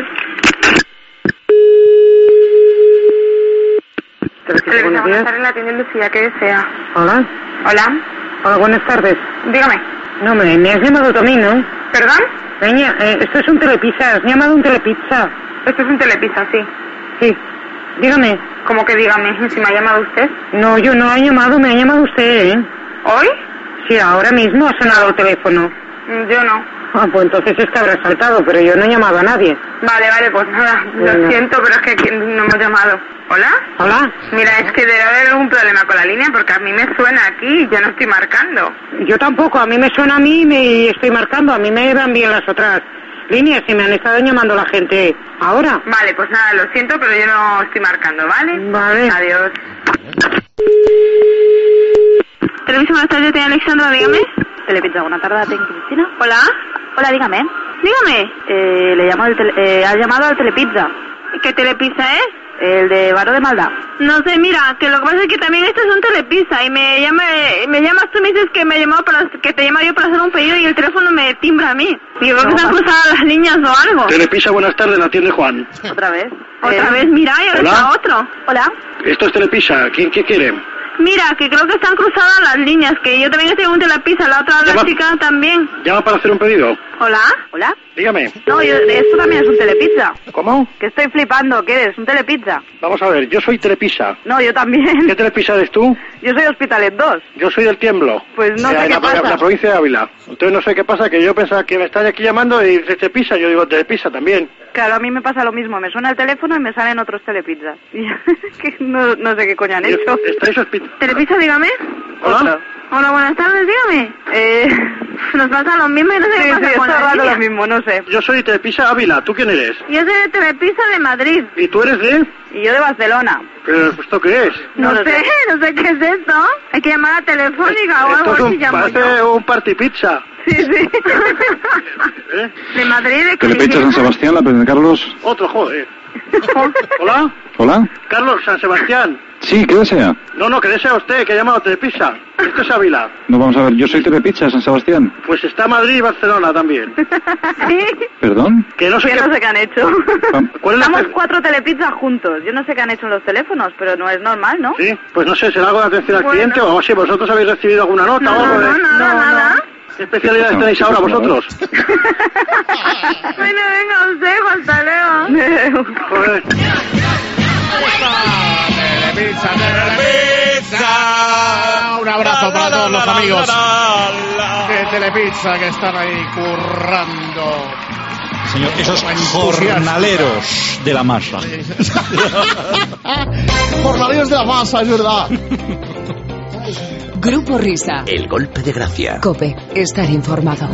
Telepizza, buenas tardes, la tiene Lucía, que desea. Hola. Hola. Hola, buenas tardes. Dígame. No, me, me has llamado tú a mí, ¿no? ¿Perdón? Peña, eh, esto es un telepizza. Has llamado un telepizza. Esto es un Telepizza, sí. Sí. Dígame. ¿Cómo que dígame? ¿Si me ha llamado usted? No, yo no he llamado, me ha llamado usted, ¿eh? ¿Hoy? Sí, ahora mismo ha sonado el teléfono. Yo no. Ah, pues entonces es que habrá saltado, pero yo no he llamado a nadie. Vale, vale, pues nada. Bueno. Lo siento, pero es que aquí no hemos llamado. ¿Hola? Hola. Mira, es que debe haber algún problema con la línea porque a mí me suena aquí y yo no estoy marcando. Yo tampoco, a mí me suena a mí y me estoy marcando, a mí me van bien las otras líneas y me han estado llamando la gente ahora. Vale, pues nada, lo siento, pero yo no estoy marcando, ¿vale? Vale. Adiós. Televisión, buenas tardes, ¿tiene Alexandra? Dígame. Telepizza, buenas tardes, ¿tiene Cristina? Hola. Hola, dígame. Dígame. Eh, le llamo del tele, eh, ha llamado al Telepizza. ¿Qué Telepizza es? El de Varo de Maldá. No sé, mira, que lo que pasa es que también este es un Telepizza y me llama, me llamas tú y me dices que me llamado para, que te llama yo para hacer un pedido y el teléfono me timbra a mí. Digo, creo que están cruzadas las líneas o algo. Telepizza, buenas tardes, la atiende Juan. Otra vez. Otra Eh, vez, mira, y ahora Hola. está otro. Hola. Esto es Telepizza, ¿quién qué quiere? Mira, que creo que están cruzadas las líneas, que yo también estoy en un Telepizza, la otra la Llama- chica también. Llama para hacer un pedido. Hola. Hola. Dígame. No, yo, esto también es un Telepizza. ¿Cómo? Que estoy flipando, ¿qué eres? ¿Un Telepizza? Vamos a ver, yo soy Telepizza. No, yo también. ¿Qué Telepizza eres tú? Yo soy Hospitalet dos. Yo soy del Tiemblo. Pues no Eh, sé en qué la, pasa. la provincia de Ávila. Entonces no sé qué pasa, que yo pensaba que me están aquí llamando y dices Telepizza, yo digo Telepizza también. Claro, a mí me pasa lo mismo. Me suena el teléfono y me salen otros Telepizzas. Y que no, no sé qué coño han hecho. ¿Estáis hospi- Telepizza, dígame. Hola. Hola, buenas tardes, dígame. Eh... Nos pasa lo mismo y no sé Sí, qué pasa sí, con está la raro línea. lo mismo, no sé. Yo soy de Telepizza Ávila, ¿tú quién eres? Yo soy de Telepizza de Madrid. ¿Y tú eres de...? Y yo de Barcelona. ¿Pero esto qué es? No, No lo sé, sé. no sé qué es esto. Hay que llamar a Telefónica o algo Esto es así, un, llamo parece yo. un party pizza. Sí, sí. ¿Eh? De Madrid, de Telepizza San Sebastián, la Presidente Carlos. Otro, joder. ¿Hola? Hola. Carlos, San Sebastián. Sí, ¿qué desea? No, no, que desea usted, que ha llamado Telepizza. Esto es Ávila. No, vamos a ver, yo soy Telepizza San Sebastián. Pues está Madrid y Barcelona también. Sí. ¿Perdón? Que no sé Yo qué... no sé qué han hecho. ¿Cuál es la Estamos pe- cuatro Telepizzas juntos. Yo no sé qué han hecho en los teléfonos, pero no es normal, ¿no? Sí, pues no sé, será algo de atención al Bueno. cliente o si vosotros habéis recibido alguna nota No, o algo no, de... no, nada, No, nada. ¿Qué especialidades No, tenéis sí, ahora por favor. vosotros? Bueno, venga usted, hasta luego. Joder. Telepizza, Telepizza. Un abrazo para todos los amigos de Telepizza que están ahí currando. Señor, esos jornaleros de la masa. Jornaleros de la masa, es verdad. Grupo Risa. El golpe de gracia. Cope. Estar informado.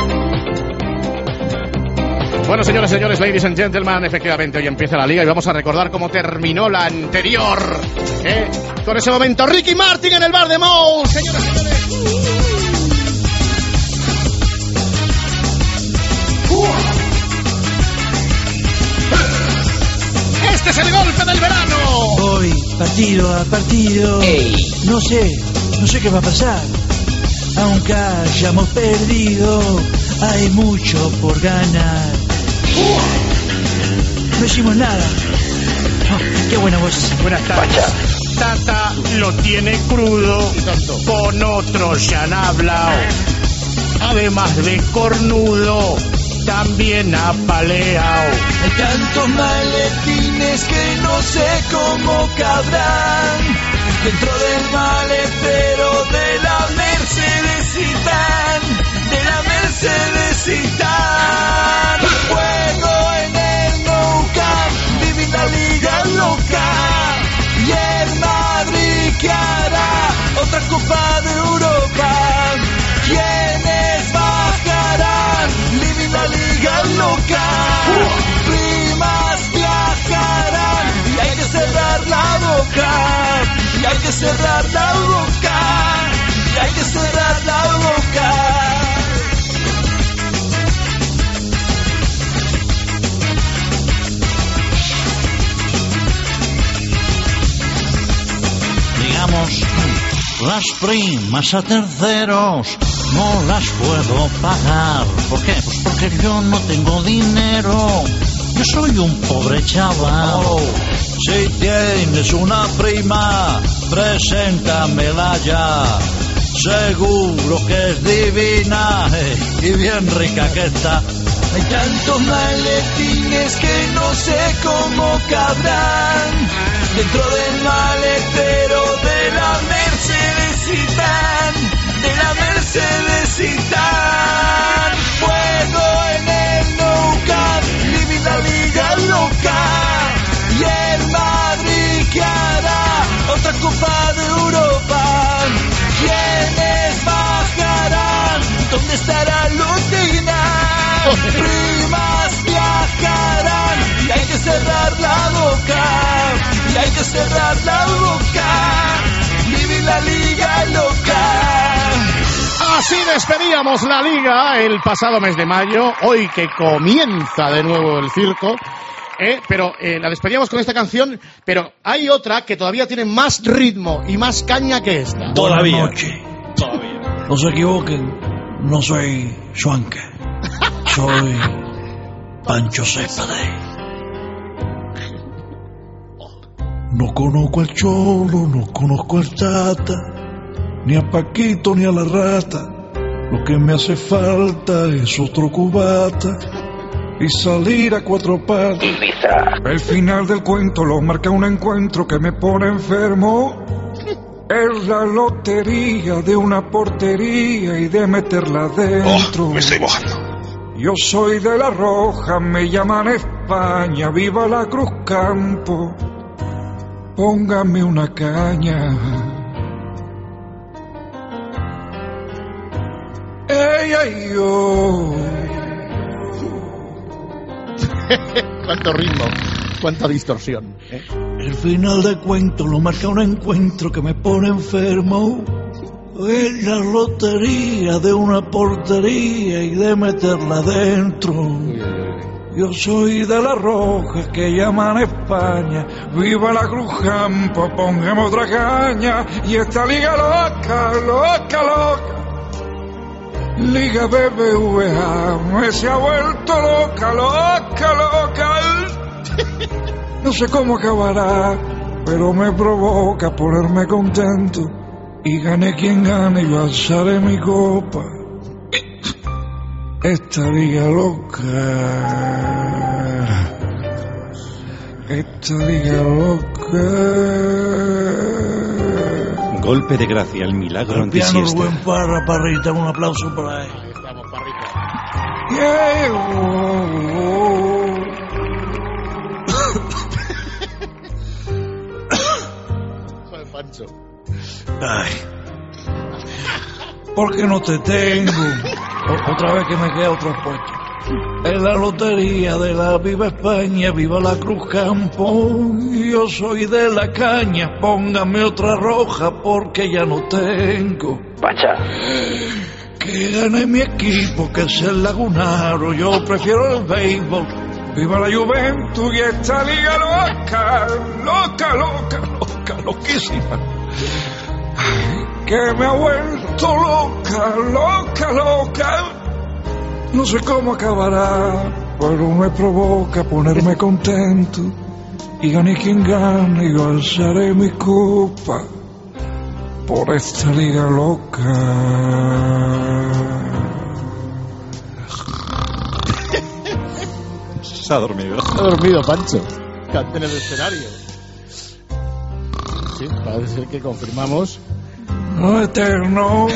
Bueno, señores, señores, ladies and gentlemen, efectivamente hoy empieza la liga y vamos a recordar cómo terminó la anterior. ¿eh? Con ese momento, Ricky Martin en el bar de Mou, señores, señores. Este es el golpe del verano. Voy partido a partido. No sé, no sé qué va a pasar. Aunque hayamos perdido, hay mucho por ganar. No hicimos nada. Oh, qué buena voz. Buenas tardes. Tata lo tiene crudo, con otros ya han hablado. Además de cornudo, también apaleado. Hay tantos maletines que no sé cómo cabrán dentro del maletero de la Mercedes-Citan, de la Mercedes-Citan. Juego en el Nou Camp, viví la liga loca. Y el Madrid que hará otra Copa de Europa. ¿Quiénes bajarán? Living la liga loca. Primas viajarán y hay que cerrar la boca. Y hay que cerrar la boca. Y hay que cerrar la boca. Digamos, las primas a terceros no las puedo pagar. ¿Por qué? Pues porque yo no tengo dinero. Yo soy un pobre chaval. Oh, si tienes una prima, preséntamela ya. Seguro que es divina eh, y bien rica que está. Hay tantos maletines que no sé cómo cabrán dentro del maletero de la Mercedes-Citan, de la Mercedes-Citan. Fuego en el Nou Camp, living la liga loca. Y el Madrid que hará otra Copa de Europa. ¿Quiénes bajarán? ¿Dónde estará Lutina? Primas viajarán y hay que cerrar la boca. Y hay que cerrar la boca. Vive la liga loca. Así despedíamos la liga el pasado mes de mayo, hoy que comienza de nuevo el circo. Eh, pero eh, la despedíamos con esta canción, pero hay otra que todavía tiene más ritmo y más caña que esta. Todavía. Buenas noches. Todavía. No se equivoquen, no soy Schwanke, soy Pancho Céspedes. No conozco al Cholo, no conozco al Tata, ni a Paquito ni a la Rata. Lo que me hace falta es otro cubata y salir a cuatro patas. Ibiza. El final del cuento lo marca un encuentro que me pone enfermo. Es la lotería de una portería y de meterla dentro. Oh, me estoy mojando. Yo soy de La Roja, me llaman España, viva la Cruz Campo. Póngame una caña. Ey, ay, yo. Cuánto ritmo, cuánta distorsión, ¿eh? El final del cuento lo marca un encuentro que me pone enfermo. Es la lotería de una portería y de meterla dentro. Yo soy de La Roja, que llaman España. Viva la Cruz Campo, pongamos otra caña. Y esta liga loca, loca, loca. Liga B B V A me se ha vuelto loca, loca, loca. No sé cómo acabará, pero me provoca ponerme contento. Y gane quien gane, yo alzaré mi copa. Esta liga loca, esta liga loca. Golpe de gracia, el milagro el piano antisiesta. Rubén Parra, Parrita, un aplauso para él. Ahí estamos, Parrita. Yeah, oh, oh. Soy Pancho. Ay, porque no te tengo. O- otra vez que me queda otro puesto. En la lotería de la Viva España, viva la Cruz Campo. Yo soy de la caña, póngame otra roja porque ya no tengo. Pacha. Que gane mi equipo, que es el Lagunaro. Yo prefiero el béisbol. Viva la Juventus y esta liga loca, loca, loca, loca, loquísima. Ay, que me ha vuelto loca, loca, loca. No sé cómo acabará, pero me provoca ponerme contento. Y gane quien gane, yo alzaré mi copa por esta liga loca. Se ha dormido. Se ha dormido, Pancho. Cante en el escenario. Sí, parece ser que confirmamos. No eterno.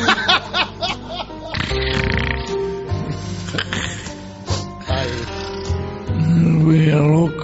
Vida loca.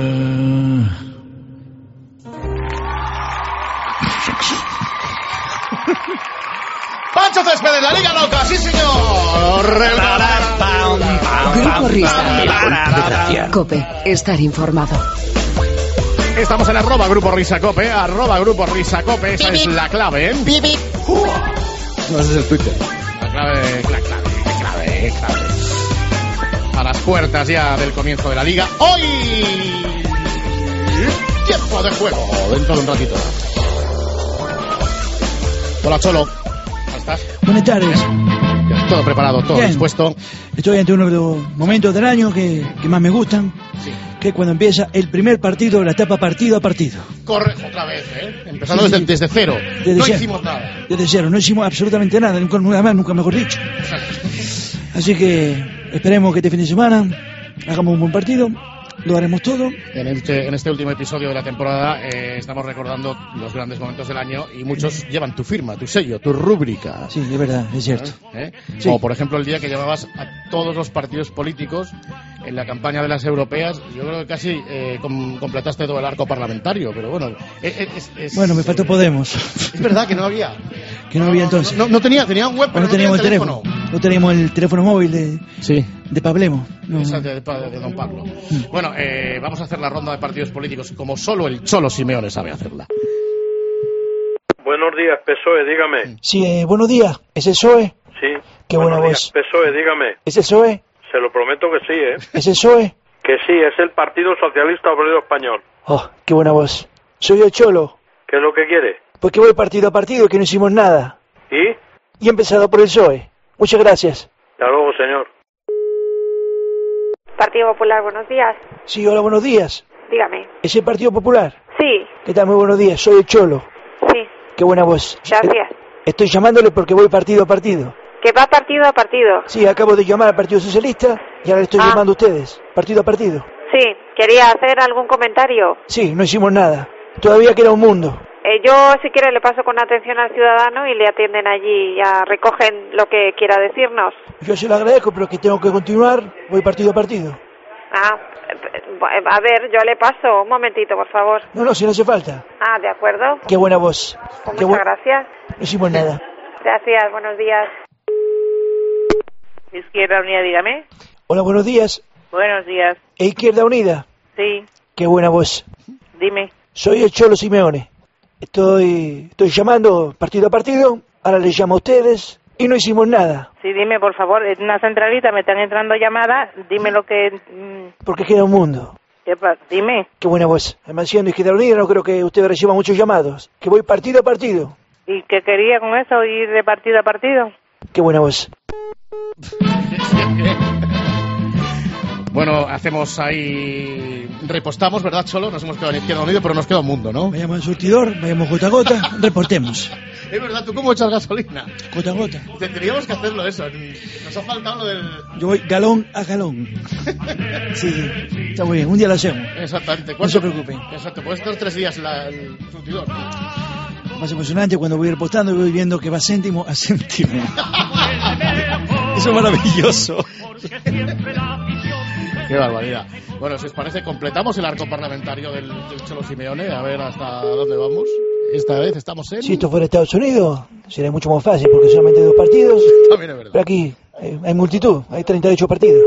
Pancho Céspedes, la Liga Loca, sí señor. Grupo Risa. Cope, estar informado. Estamos en arroba Grupo Risa Cope, arroba Grupo Risa Cope, esa es la clave, ¿eh? No, ese es el Twitter. La clave, la clave, la clave, la clave. A las puertas ya del comienzo de la Liga. Hoy, tiempo de juego, dentro de un ratito. Hola, Cholo. ¿Cómo estás? Buenas tardes. Todo preparado, todo Bien. dispuesto. Estoy ante uno de los momentos del año que, que más me gustan, Sí. que es cuando empieza el primer partido de la etapa partido a partido. Corre otra vez, ¿eh? Empezando Sí, desde, sí. desde cero. Desde no cero. hicimos nada. Desde cero, no hicimos absolutamente nada, nunca, nunca más, nunca mejor dicho. Así que esperemos que este fin de semana hagamos un buen partido, lo haremos todo. En este, en este último episodio de la temporada eh, estamos recordando los grandes momentos del año y muchos llevan tu firma, tu sello, tu rúbrica. Sí, es verdad, es cierto. ¿Eh? Sí. Como por ejemplo el día que llamabas a todos los partidos políticos en la campaña de las europeas. Yo creo que casi eh, com- completaste todo el arco parlamentario, pero bueno. Es, es- es- Bueno, me faltó Podemos, es verdad que no había. que no había entonces. No, no tenía, tenía un web, pero no no tenía teníamos el el teléfono. teléfono, no teníamos el teléfono móvil de, Sí. de Pablemo. No. Esa de, de- de don Pablo. Bueno, eh, vamos a hacer la ronda de partidos políticos como solo el Cholo Simeone sabe hacerla. Buenos días, P S O E, dígame. Sí, eh, buenos días, ¿es el P S O E? Sí. Qué Buenos buena días, voz. P S O E, dígame. ¿Es el P S O E? Se lo prometo que sí, ¿eh? ¿Es el P S O E? Que sí, es el Partido Socialista Obrero Español. Oh, qué buena voz. Soy el Cholo, ¿Qué es lo que quiere? porque voy partido a partido que no hicimos nada. ¿Y? Y he empezado por el P S O E. Muchas gracias. Hasta luego, señor. Partido Popular, buenos días. Sí, hola, buenos días. Dígame. ¿Es el Partido Popular? Sí, ¿Qué tal? Muy buenos días, soy el Cholo. sí, Qué buena voz. gracias. Estoy llamándole porque voy partido a partido. Que va partido a partido. Sí, acabo de llamar al Partido Socialista y ahora le estoy Ah. llamando a ustedes. Partido a partido. Sí, quería hacer algún comentario. Sí, no hicimos nada. Todavía queda un mundo. Eh, yo, si quiere, le paso con atención al ciudadano y le atienden allí, ya recogen lo que quiera decirnos. Yo se lo agradezco, pero que tengo que continuar. Voy partido a partido. Ah, eh, a ver, yo le paso. Un momentito, por favor. No, no, si no hace falta. Ah, de acuerdo. Qué buena voz. Pues Qué muchas bu- gracias. No hicimos nada. Gracias, buenos días. Izquierda Unida, dígame. Hola, buenos días. Buenos días. ¿E Izquierda Unida? Sí, Qué buena voz. dime. Soy el Cholo Simeone. Estoy, estoy llamando partido a partido. Ahora les llamo a ustedes. Y no hicimos nada. Sí, dime, por favor. En una centralita me están entrando llamadas. Dime lo que... mm, Porque queda un mundo. ¿qué pa- Dime. Qué buena voz. Además, siendo Izquierda Unida, no creo que usted reciba muchos llamados. Que voy partido a partido. ¿Y qué quería con eso? ¿Ir de partido a partido? Qué buena voz. Bueno, hacemos ahí... Repostamos, ¿verdad, Cholo? Nos hemos quedado en Izquierda Unida, pero nos queda un mundo, ¿no? Vayamos al surtidor, vayamos gota a gota, reportemos. Es verdad, ¿tú cómo echas gasolina? Gota a gota. Tendríamos que hacerlo eso. Nos ha faltado lo del... Yo voy galón a galón. Sí, sí. Está muy bien. Un día lo hacemos. Exactamente. No se preocupen. Exacto, pues estos tres días la, el surtidor. Más emocionante cuando voy repostando y voy viendo que va céntimo a céntimo. Eso es maravilloso. Qué barbaridad. Bueno, si os parece, completamos el arco parlamentario del, del Cholo Simeone. A ver hasta dónde vamos. Esta vez estamos en... Si esto fuera Estados Unidos, sería mucho más fácil porque solamente hay dos partidos. También es verdad. Pero aquí hay, hay multitud, hay treinta y ocho partidos.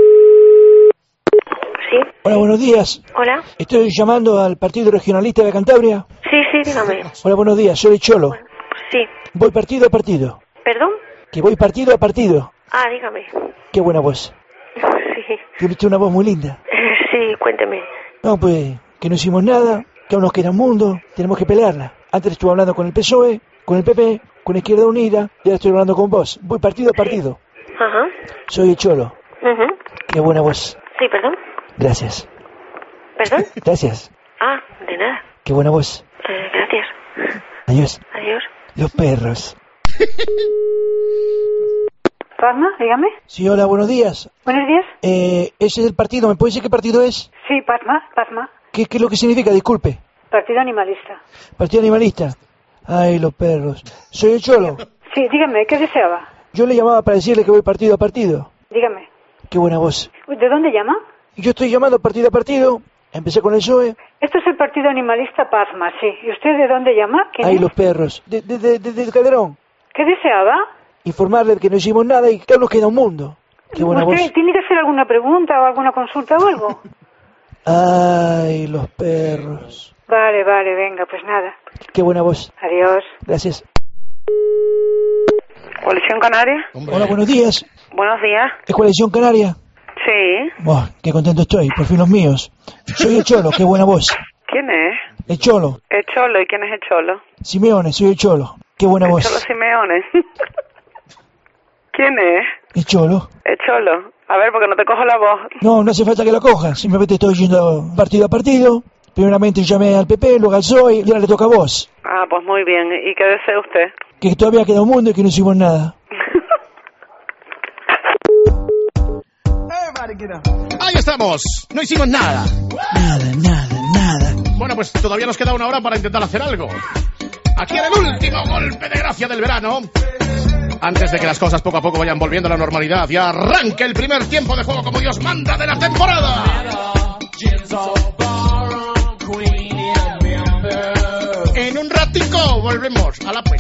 Sí. Hola, buenos días. Hola. Estoy llamando al Partido Regionalista de Cantabria. Sí, sí, dígame. Hola, buenos días, soy Cholo. Sí. Voy partido a partido. ¿Perdón? Que voy partido a partido. Ah, dígame. Qué buena voz. Sí. Tiene usted una voz muy linda. Eh, Sí, cuénteme. No, pues, que no hicimos nada, que aún nos queda un mundo, tenemos que pelearla. Antes estuve hablando con el P S O E, con el P P, con Izquierda Unida, y ahora estoy hablando con vos. Voy partido a partido. Ajá. Soy el Cholo. Ujú. Qué buena voz. Sí, perdón. Gracias. ¿Perdón? Gracias. Ah, de nada. Qué buena voz. Eh, gracias. Adiós. Adiós. Los perros. Pasma, dígame. Sí, hola, buenos días. Buenos días. Eh, ese es el partido, ¿me puede decir qué partido es? Sí, Pasma, Pasma. ¿Qué, qué es lo que significa? Disculpe. Partido Animalista. Partido Animalista. Ay, los perros. Soy el Cholo. Sí, dígame, ¿qué deseaba? Yo le llamaba para decirle que voy partido a partido. Dígame. Qué buena voz. ¿De dónde llama? Yo estoy llamando partido a partido. Empecé con el P S O E. Esto es el Partido Animalista Pasma, sí. ¿Y usted de dónde llama? ¿Quién Ay, es? los perros. De, de, de, de, de Calderón. ¿Qué deseaba? Informarle que no hicimos nada y que aún nos queda un mundo. Qué buena ¿Usted voz. tiene que hacer alguna pregunta o alguna consulta o algo? Ay, los perros. Vale, vale, venga, pues nada. Qué buena voz. Adiós. Gracias. ¿Coalición Canaria? Hola, buenos días. Buenos días. ¿Es Coalición Canaria? Sí. Buah, qué contento estoy, por fin los míos. Soy el Cholo, qué buena voz. ¿Quién es? El Cholo. El Cholo. ¿Y quién es el Cholo? Simeone, soy el Cholo. Qué buena el voz. Cholo Simeone. ¿Quién es? El Cholo. El Cholo. A ver, porque no te cojo la voz. No, no hace falta que la coja. Simplemente estoy yendo partido a partido. Primeramente llamé al P P, luego al P S O E y ahora le toca a vos. Ah, pues muy bien. ¿Y qué desea usted? Que todavía queda un mundo y que no hicimos nada. Ahí estamos, no hicimos nada. Nada, nada, nada. Bueno, pues todavía nos queda una hora para intentar hacer algo. Aquí en el último golpe de gracia del verano, antes de que las cosas poco a poco vayan volviendo a la normalidad y arranque el primer tiempo de juego como Dios manda de la temporada. En un ratico volvemos a la pues.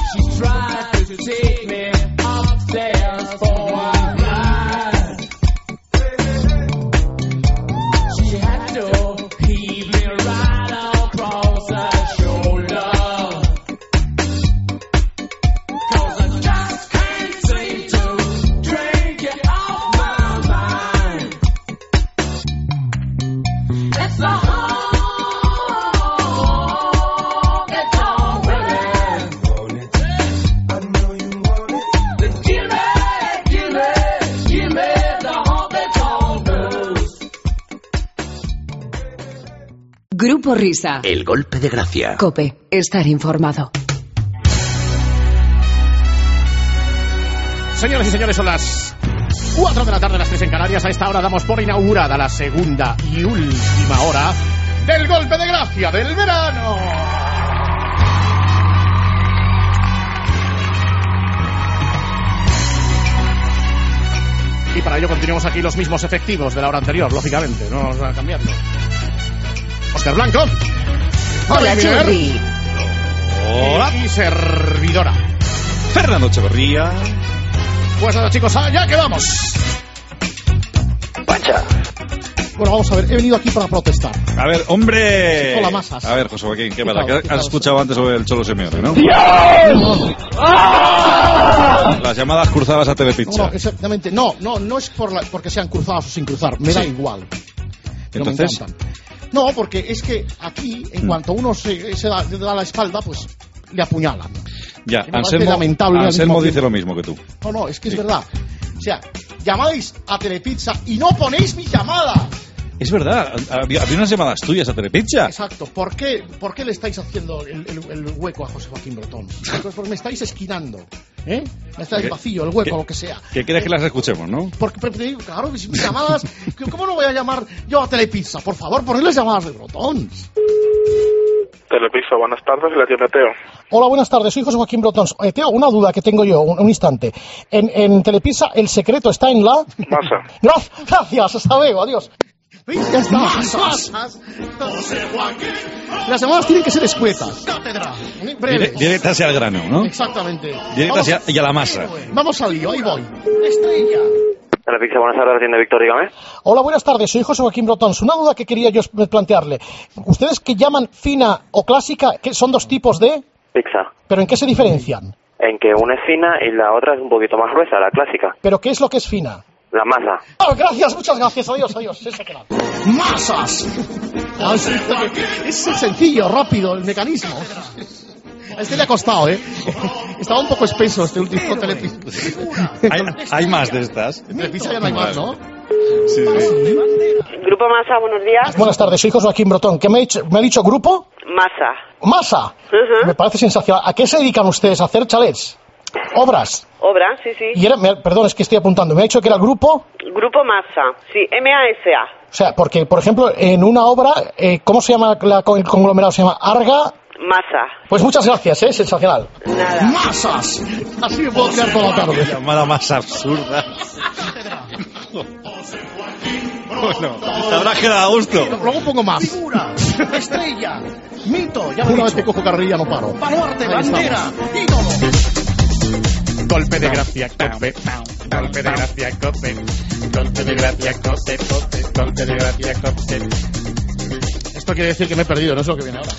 Grupo Risa. El golpe de gracia. COPE. Estar informado. Señoras y señores, son las cuatro de la tarde, las tres en Canarias. A esta hora damos por inaugurada la segunda y última hora del golpe de gracia del verano. Y para ello continuamos aquí los mismos efectivos de la hora anterior, lógicamente, no nos van a cambiarlo. Óscar Blanco. Hola, Churri. Hola. Y servidora Fernando Echeverría. Pues nada, chicos, allá que vamos. Pancha. Bueno, vamos a ver, he venido aquí para protestar. A ver, hombre. Hola, masas. A ver, José Joaquín, ¿qué pasa? Quitado, ¿Qué has escuchado antes sobre el Cholo Simeone, no? ¡Dios! Las llamadas cruzadas a Telepizza. No, no, exactamente. No, no, no es por la, porque sean cruzadas o sin cruzar. Me Sí. da igual. Pero Entonces. me encantan. No, porque es que aquí, en Mm. cuanto uno se, se da, le da la espalda, pues le apuñalan. Ya, Y me parece Anselmo, lamentable al Anselmo mismo dice tiempo. lo mismo que tú. No, no, es que Sí. es verdad. O sea, llamáis a Telepizza y no ponéis mi llamada. Es verdad, había, había unas llamadas tuyas a Telepizza. Exacto. ¿Por qué, por qué le estáis haciendo el, el- el hueco a José Joaquín Bretón? Pues porque me estáis esquinando. ¿Eh? Me estáis ¿Qué- vacío, el hueco, qué- lo que sea. ¿Qué quieres que las escuchemos, no? Porque, pero te digo, claro, mis mis llamadas. ¿Cómo no voy a llamar yo a Telepizza? Por favor, ponedles llamadas de Bretón. Telepizza, buenas tardes, la tiene Teo. Hola, buenas tardes, soy José Joaquín Bretón. Eh, Teo, una duda que tengo yo, un, un instante. En, en Telepizza, el secreto está en la. Masa. Gra- Gracias, hasta luego, adiós. ¿Veis? Ya está. Masas. Las llamadas tienen que ser escuetas. Cátedra. Dire- Breves. Directas y al grano, ¿no? Exactamente. Directas y a, Vamos, y a la masa. vamos al lío, ahí voy. Estrella. Telepizza, buenas tardes, la tienda Víctor, dígame. Hola, buenas tardes, soy José Joaquín Bretón. Una duda que quería yo plantearle. ¿Ustedes que llaman fina o clásica, que son dos tipos de...? Pizza. ¿Pero en qué se diferencian? En que una es fina y la otra es un poquito más gruesa, la clásica. ¿Pero qué es lo que es fina? La masa. Ah, gracias, muchas gracias, adiós, adiós. Sí, se queda. ¡Masas! Ah, sí, es sencillo, rápido, el mecanismo. A este le ha costado, ¿eh? Estaba un poco espeso este último Telepizza. Hay, hay más de estas. Telepizza ya no hay más, ¿no? Sí, sí. Grupo Masa, buenos días. Buenas tardes, soy José Joaquín Bretón. ¿Qué me ha dicho, me ha dicho grupo? Masa. Masa. Me parece sensacional. ¿A qué se dedican ustedes? ¿A hacer chalets? Obras. Obras, sí, sí. Y era, me, perdón, es que estoy apuntando. Me ha dicho que era grupo. Grupo Masa, sí, M A S A. O sea, porque, por ejemplo, en una obra, eh, ¿cómo se llama la, el conglomerado? Se llama Arga. Masa. Pues muchas gracias, ¿eh? Sensacional. Nada. ¡Masas! Así me puedo quedar toda la tarde. Llamada más absurda. Bueno, te habrás quedado a gusto. Luego pongo más. Figura, estrella, mito, ya lo Una vez que cojo carrilla no paro. Baluarte, bandera, ídolo. Golpe de gracia, cope. Golpe de gracia, cope. Golpe de gracia, cope, cope. Golpe de gracia, cope. Esto quiere decir que me he perdido, no es lo que viene ahora.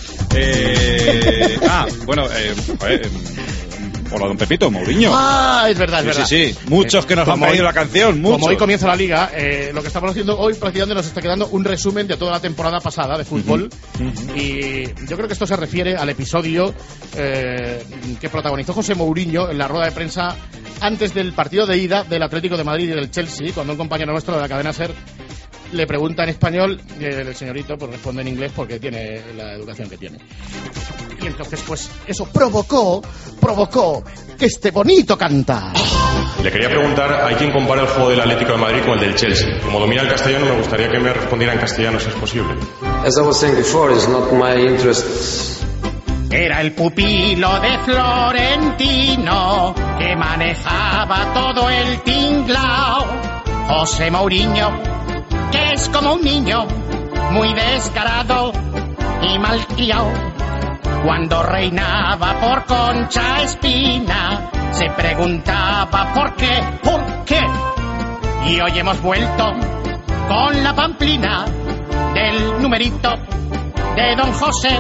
Eh, ah, bueno, eh, joder, hola, don Pepito, Mourinho. Ah, es verdad, es sí, verdad. Sí, sí, muchos que nos han pedido la canción, muchos. Como hoy comienza la Liga, eh, lo que estamos haciendo hoy prácticamente nos está quedando un resumen de toda la temporada pasada de fútbol. Uh-huh. Uh-huh. Y yo creo que esto se refiere al episodio eh, que protagonizó José Mourinho en la rueda de prensa antes del partido de ida del Atlético de Madrid y del Chelsea, cuando un compañero nuestro de la cadena SER le pregunta en español y el señorito pues responde en inglés porque tiene la educación que tiene. Y entonces pues eso provocó, provocó este bonito cantar. Le quería preguntar, hay quien compara el juego del Atlético de Madrid con el del Chelsea. Como domina el castellano, me gustaría que me respondiera en castellano si es posible. As I was saying before, it's not my interest. Era el pupilo de Florentino que manejaba todo el tinglao. José Mourinho, que es como un niño, muy descarado y malcriado. Cuando reinaba por Concha Espina, se preguntaba por qué, por qué. Y hoy hemos vuelto con la pamplina del numerito de don José.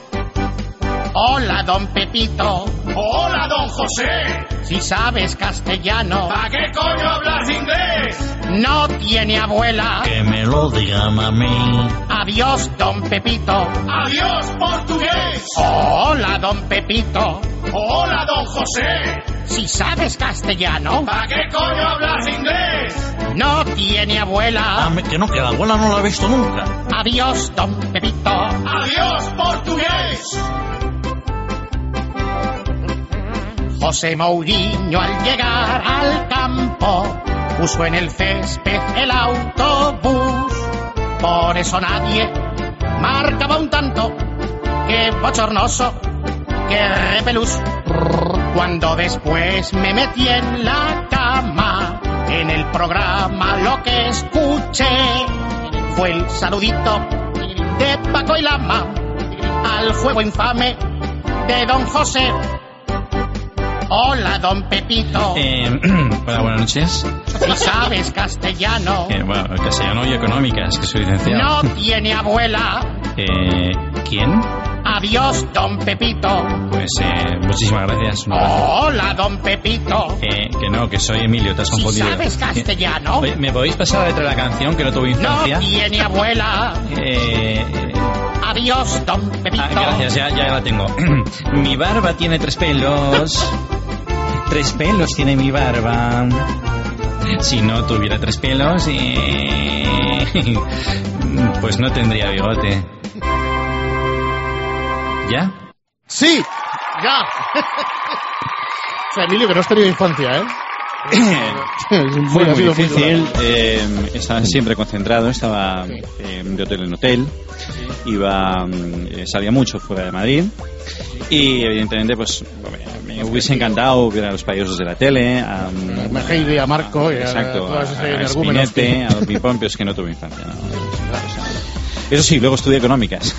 Hola, don Pepito. Hola, don José. Si sabes castellano, ¿para qué coño hablas inglés? No tiene abuela. Que me lo digan a mí. Adiós, don Pepito. Adiós, portugués. Hola, don Pepito. Hola, don José. Si sabes castellano, ¿para qué coño hablas inglés? No tiene abuela. Ah, que no, que la abuela no la he visto nunca. Adiós, don Pepito. Adiós, portugués. José Mourinho al llegar al campo puso en el césped el autobús. Por eso nadie marcaba un tanto. Qué bochornoso, qué repelús. Cuando después me metí en la cama, en el programa lo que escuché fue el saludito de Paco y Lama al juego infame de don José. Hola, don Pepito. Eh, hola, buenas noches. Si sabes castellano. Eh, bueno, castellano y económicas, que soy licenciado. No tiene abuela. Eh, ¿quién? Adiós, don Pepito. Pues, eh, muchísimas gracias. Hola, don Pepito. Eh, que no, que soy Emilio, te has confundido. Si sabes castellano. Oye, ¿me podéis pasar la letra de la canción que no tuve infancia? No tiene abuela. Eh... Adiós, don Pepito. Ah, gracias, ya, ya la tengo. Mi barba tiene tres pelos. Tres pelos tiene mi barba. Si no tuviera tres pelos, eh... pues no tendría bigote. ¿Ya? ¡Sí! ¡Ya! O sea, Emilio, que no has tenido infancia, ¿eh? Fue muy difícil, eh, estaba siempre concentrado, estaba eh, de hotel en hotel, iba, eh, salía mucho fuera de Madrid y evidentemente pues me hubiese encantado ver a los payasos de la tele, a, a Heidi, a Marco, a, exacto, a, a Spinette, a los Pimpios, que no tuve infancia. ¿no? Eso sí, luego estudié económicas.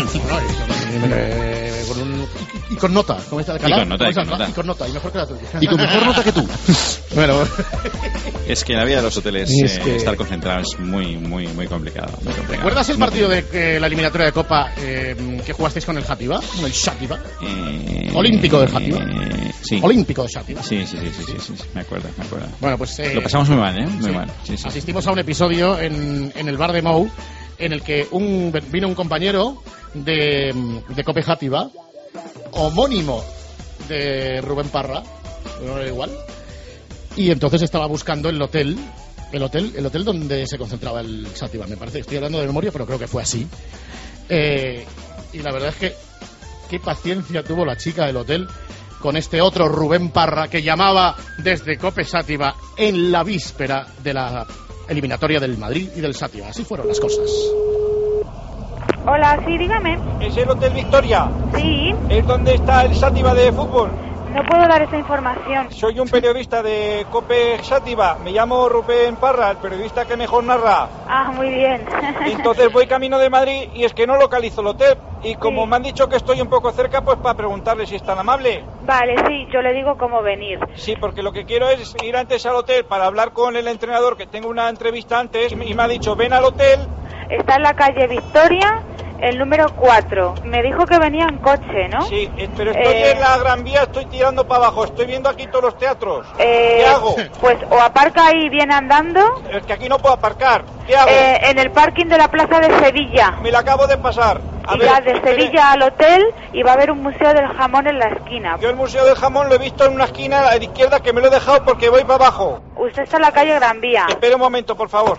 Con un, y, y con nota, como esta de Calá, y con nota, y con nota. Y con nota, y mejor que la tuya. Y con mejor nota que tú. Bueno, es que en la vida de los hoteles es eh, que... estar concentrado es muy, muy, muy complicado. Muy complicado. ¿Recuerdas el partido de eh, la eliminatoria de Copa eh, que jugasteis con el Játiva? Con el Xàtiva. Eh, Olímpico de Játiva. Eh, sí. Olímpico de Xàtiva. Sí, sí, sí, sí, sí, sí, sí, me acuerdo, me acuerdo. Bueno, pues eh, lo pasamos muy mal, ¿eh? Muy sí. mal. Sí, sí. Asistimos a un episodio en, en el bar de Mou en el que un, vino un compañero de, de Cope Játiva, homónimo de Rubén Parra, no era igual, y entonces estaba buscando el hotel, el hotel, el hotel donde se concentraba el Xàtiva, me parece, estoy hablando de memoria, pero creo que fue así. Eh, y la verdad es que qué paciencia tuvo la chica del hotel con este otro Rubén Parra que llamaba desde Cope Sátiva en la víspera de la eliminatoria del Madrid y del Sátiva. Así fueron las cosas. Hola, sí, dígame. ¿Es el Hotel Victoria? Sí. ¿Es donde está el Sátiva de fútbol? No puedo dar esa información. Soy un periodista de Cope Sátiva. Me llamo Rubén Parra, el periodista que mejor narra. Ah, muy bien. Entonces voy camino de Madrid y es que no localizo el hotel. Y como sí. me han dicho que estoy un poco cerca, pues para preguntarle si es tan amable. Vale, sí, yo le digo cómo venir. Sí, porque lo que quiero es ir antes al hotel para hablar con el entrenador, que tengo una entrevista antes, y me ha dicho, ven al hotel. Está en la calle Victoria, el número cuatro. Me dijo que venía en coche, ¿no? Sí, pero estoy eh... en la Gran Vía, estoy tirando para abajo, estoy viendo aquí todos los teatros. Eh... ¿Qué hago? Pues o aparca ahí y viene andando. Es que aquí no puedo aparcar. ¿Qué hago? Eh, en el parking de la Plaza de Sevilla. Me la acabo de pasar. A y ver, ya de espere. Sevilla al hotel y va a haber un museo del jamón en la esquina. Yo el museo del jamón lo he visto en una esquina a la izquierda que me lo he dejado porque voy para abajo. Usted está en la calle Gran Vía. Espere un momento, por favor.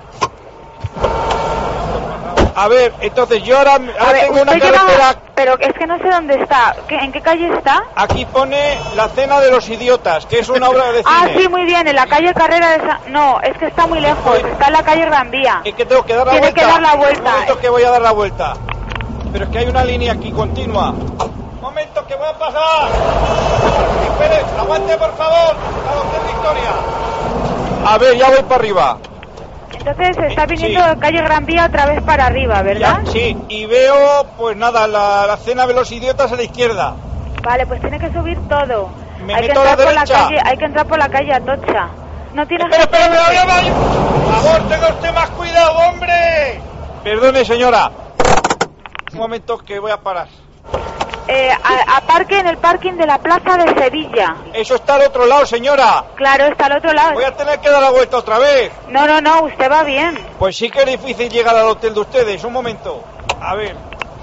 A ver, entonces yo ahora, ahora ver, tengo una lleva, carretera... Pero es que no sé dónde está. ¿Qué, ¿En qué calle está? Aquí pone La Cena de los Idiotas, que es una obra de cine. Ah, sí, muy bien, en la calle Carrera de San... No, es que está muy lejos, está en la calle Gran Vía. Es que tengo que dar la Tiene vuelta. Tiene que dar la vuelta. Un momento que voy a dar la vuelta. Pero es que hay una línea aquí continua. Un momento que voy a pasar. Espere, aguante por favor. A Hotel Victoria. A ver, ya voy para arriba. Entonces está viniendo sí. de calle Gran Vía otra vez para arriba, ¿verdad? Ya, sí, y veo, pues nada, la, la Cena de los Idiotas a la izquierda. Vale, pues tiene que subir todo. Me hay meto que a la entrar por la derecha. calle, hay que entrar por la calle Atocha. No tiene Pero, pero, pero, pero, pero, por favor, tenga usted más cuidado, hombre. Perdone, señora. Un momento que voy a parar. Eh, a, aparque en el parking de la Plaza de Sevilla. Eso está al otro lado, señora. Claro, está al otro lado. Voy a tener que dar la vuelta otra vez. No, no, no, usted va bien. Pues sí que es difícil llegar al hotel de ustedes. Un momento. A ver.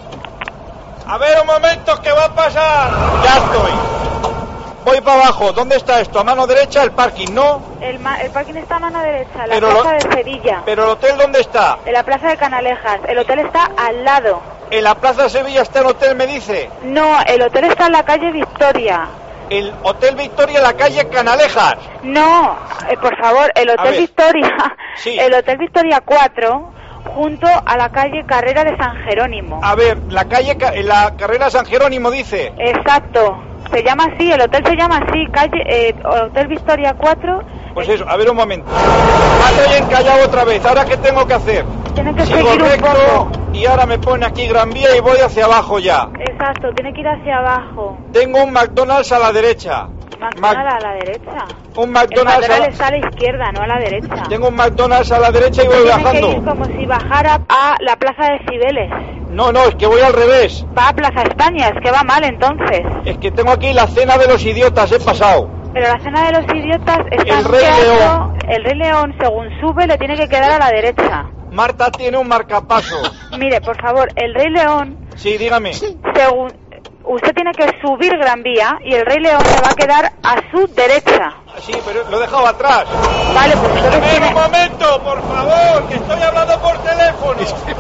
A ver, un momento, ¿qué va a pasar? Ya estoy. Voy para abajo. ¿Dónde está esto? A mano derecha el parking, ¿no? El, ma el parking está a mano derecha, la pero Plaza lo... de Sevilla. ¿Pero el hotel dónde está? En la Plaza de Canalejas. El hotel está al lado. ¿En la Plaza de Sevilla está el hotel, me dice? No, el hotel está en la calle Victoria. ¿El Hotel Victoria en la calle Canalejas? No, eh, por favor, el Hotel Victoria. Sí. El Hotel Victoria cuatro, junto a la calle Carrera de San Jerónimo. A ver, la calle, la Carrera San Jerónimo dice. Exacto, se llama así, el hotel se llama así, calle eh, Hotel Victoria cuatro. Pues eso, a ver un momento. Estoy encallado otra vez, ¿ahora qué tengo que hacer? Tiene que Sigo seguir recto un poco. Y ahora me pone aquí Gran Vía y voy hacia abajo ya. Exacto, tiene que ir hacia abajo. Tengo un McDonald's a la derecha. McDonald's Mac a la derecha. Un McDonald's, el McDonald's a... está a la izquierda, no a la derecha. Tengo un McDonald's a la derecha y voy tiene bajando. Que ir como si bajara a la Plaza de Cibeles. No, no, es que voy al revés. Va a Plaza España, es que va mal entonces. Es que tengo aquí La Cena de los Idiotas, he pasado. Pero La Cena de los Idiotas está el Rey León. El Rey León, según sube, le tiene que quedar a la derecha. Marta tiene un marcapasos. Mire, por favor, el Rey León... Sí, dígame. Según... Usted tiene que subir Gran Vía y el Rey León le va a quedar a su derecha. Sí, pero lo he dejado atrás. Vale, pues entonces Ven tiene... un momento, por favor, que estoy hablando por teléfono.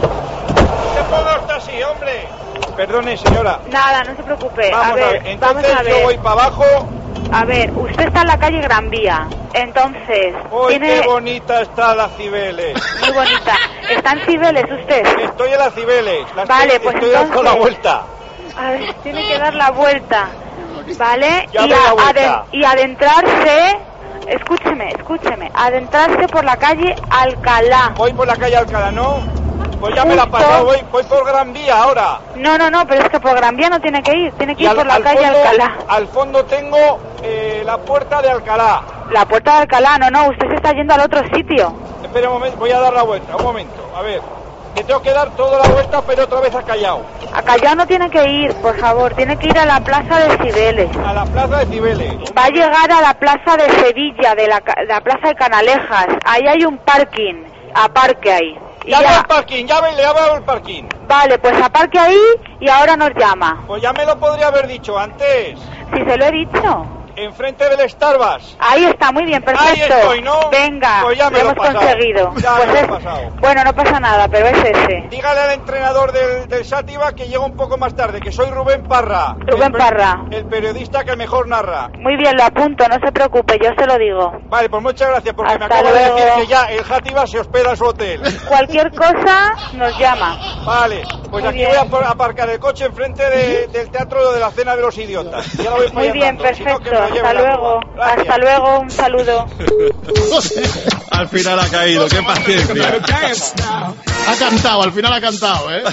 No se ponga usted así, hombre. Perdone, señora. Nada, no se preocupe. Vamos a ver, a ver. Entonces vamos a ver. yo voy para abajo. A ver, usted está en la calle Gran Vía. Entonces, ¡Uy, tiene... qué bonita está la Cibeles! Muy bonita. ¿Está en Cibeles usted? Estoy en la Cibeles. La vale, estoy, pues estoy entonces... dando la vuelta. A ver, tiene que dar la vuelta. ¿Vale? Ya y, doy la vuelta. aden y adentrarse... Escúcheme, escúcheme. Adentrarse por la calle Alcalá. Voy por la calle Alcalá, ¿no? Pues ya me la he pasado, voy, voy por Gran Vía ahora. No, no, no, pero es que por Gran Vía no tiene que ir, tiene que y ir al, por la al calle fondo, Alcalá. Al fondo tengo eh, la puerta de Alcalá. La puerta de Alcalá, no, no, usted se está yendo al otro sitio. Espera un momento, voy a dar la vuelta, un momento, a ver. Que tengo que dar toda la vuelta, pero otra vez a Callao. A Callao no tiene que ir, por favor, tiene que ir a la Plaza de Cibeles. A la Plaza de Cibeles. Va a llegar a la Plaza de Sevilla, de la, la Plaza de Canalejas. Ahí hay un parking, aparque ahí. Ya veo el parking, ya veo, ya veo el parking. Vale, pues aparque ahí y ahora nos llama. Pues ya me lo podría haber dicho antes. Si se lo he dicho. enfrente del Starbucks. Ahí está, muy bien, perfecto. Ahí estoy, ¿no? Venga, pues ya me lo lo hemos he pasado. conseguido. Ya Pues me lo he es- pasado. Bueno, no pasa nada, pero es ese. Dígale al entrenador del, del Sátiva que llega un poco más tarde, que soy Rubén Parra. Rubén el, per- Parra. El periodista que mejor narra. Muy bien, lo apunto, no se preocupe, yo se lo digo. Vale, pues muchas gracias, porque me Hasta acabo de luego. decir que ya el Játiva se hospeda en su hotel. Cualquier cosa nos llama. Vale, pues Muy aquí bien. voy a por- aparcar el coche enfrente de- del teatro de la cena de los idiotas. Ya lo voy para Muy allá bien, andando, si no, que perfecto. me lo lleve Hasta la luego. grúa. Gracias. Hasta luego, un saludo. Al final ha caído, qué paciencia. Ha cantado, al final ha cantado, ¿eh?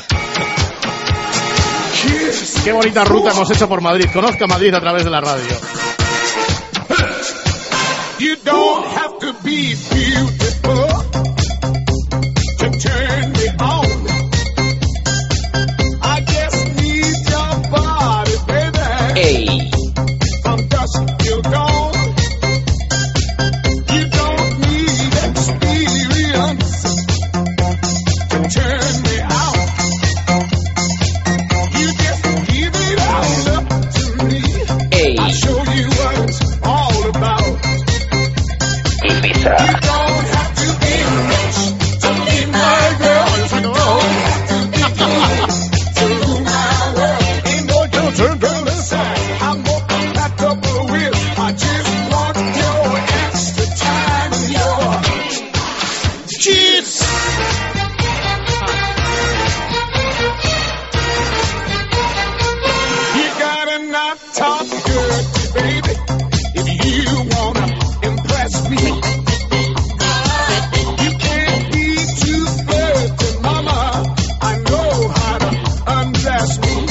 Qué bonita ruta hemos hecho por Madrid. Conozca Madrid a través de la radio. You don't have to be beautiful to turn me on. I just need your body, baby. Ey, From dusk till dawn. You don't need experience to turn me on. You just give it all up to me. ey, I'll show you what it's all about. Ibiza. You don't have to be rich to be my girl. You don't have to be good to rule my world. Ain't no turn girl aside. I'm more compatible with. I just want your extra time and your Cheers. You gotta not talk dirty, baby, if you wanna impress me. You can't be too flirty, mama. I know how to undress me.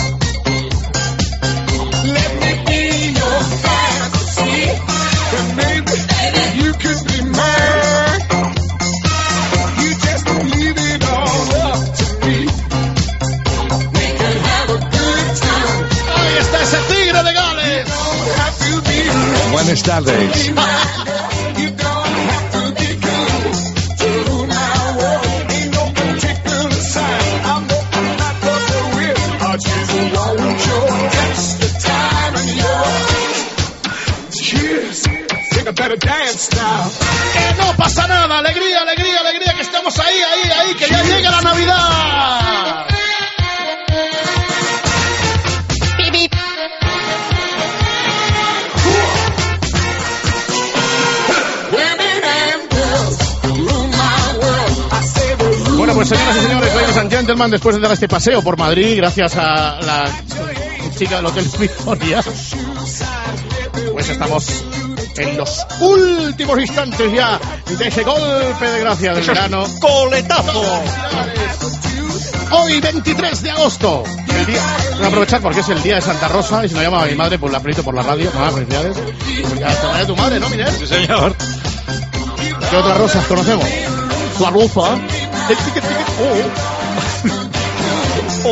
Let me be your fantasy, and maybe you could be mine. You just leave it all up to me. We can have a good time. Ahí está ese tigre de Gales. Don't have to be Buenas tardes. You don't have to be good to rule my world. Ain't no particular sign. I'm not the with. I just want your extra time and your cheers. Take a better dance now. Que no pasa nada. Alegría, alegría, alegría. Que estamos ahí, ahí, ahí. Que ya llega la Navidad. Women and girls rule my world. I say the rule. Bueno, pues señoras y señores, ladies and gentlemen, después de dar este paseo por Madrid, gracias a la chica del Hotel Victoria, pues estamos en los últimos instantes ya de ese golpe de gracia del verano. ¡Coletazo! Hoy, veintitrés de agosto, el día, voy a aprovechar porque es el día de Santa Rosa, y si no llama a mi madre, pues la felicito por la radio. Mamá, felicidades. Pues ya te vaya tu madre, ¿no, Miguel? Sí, señor. ¿Qué otras rosas conocemos? La rosa. El ticket, ticket. Oh.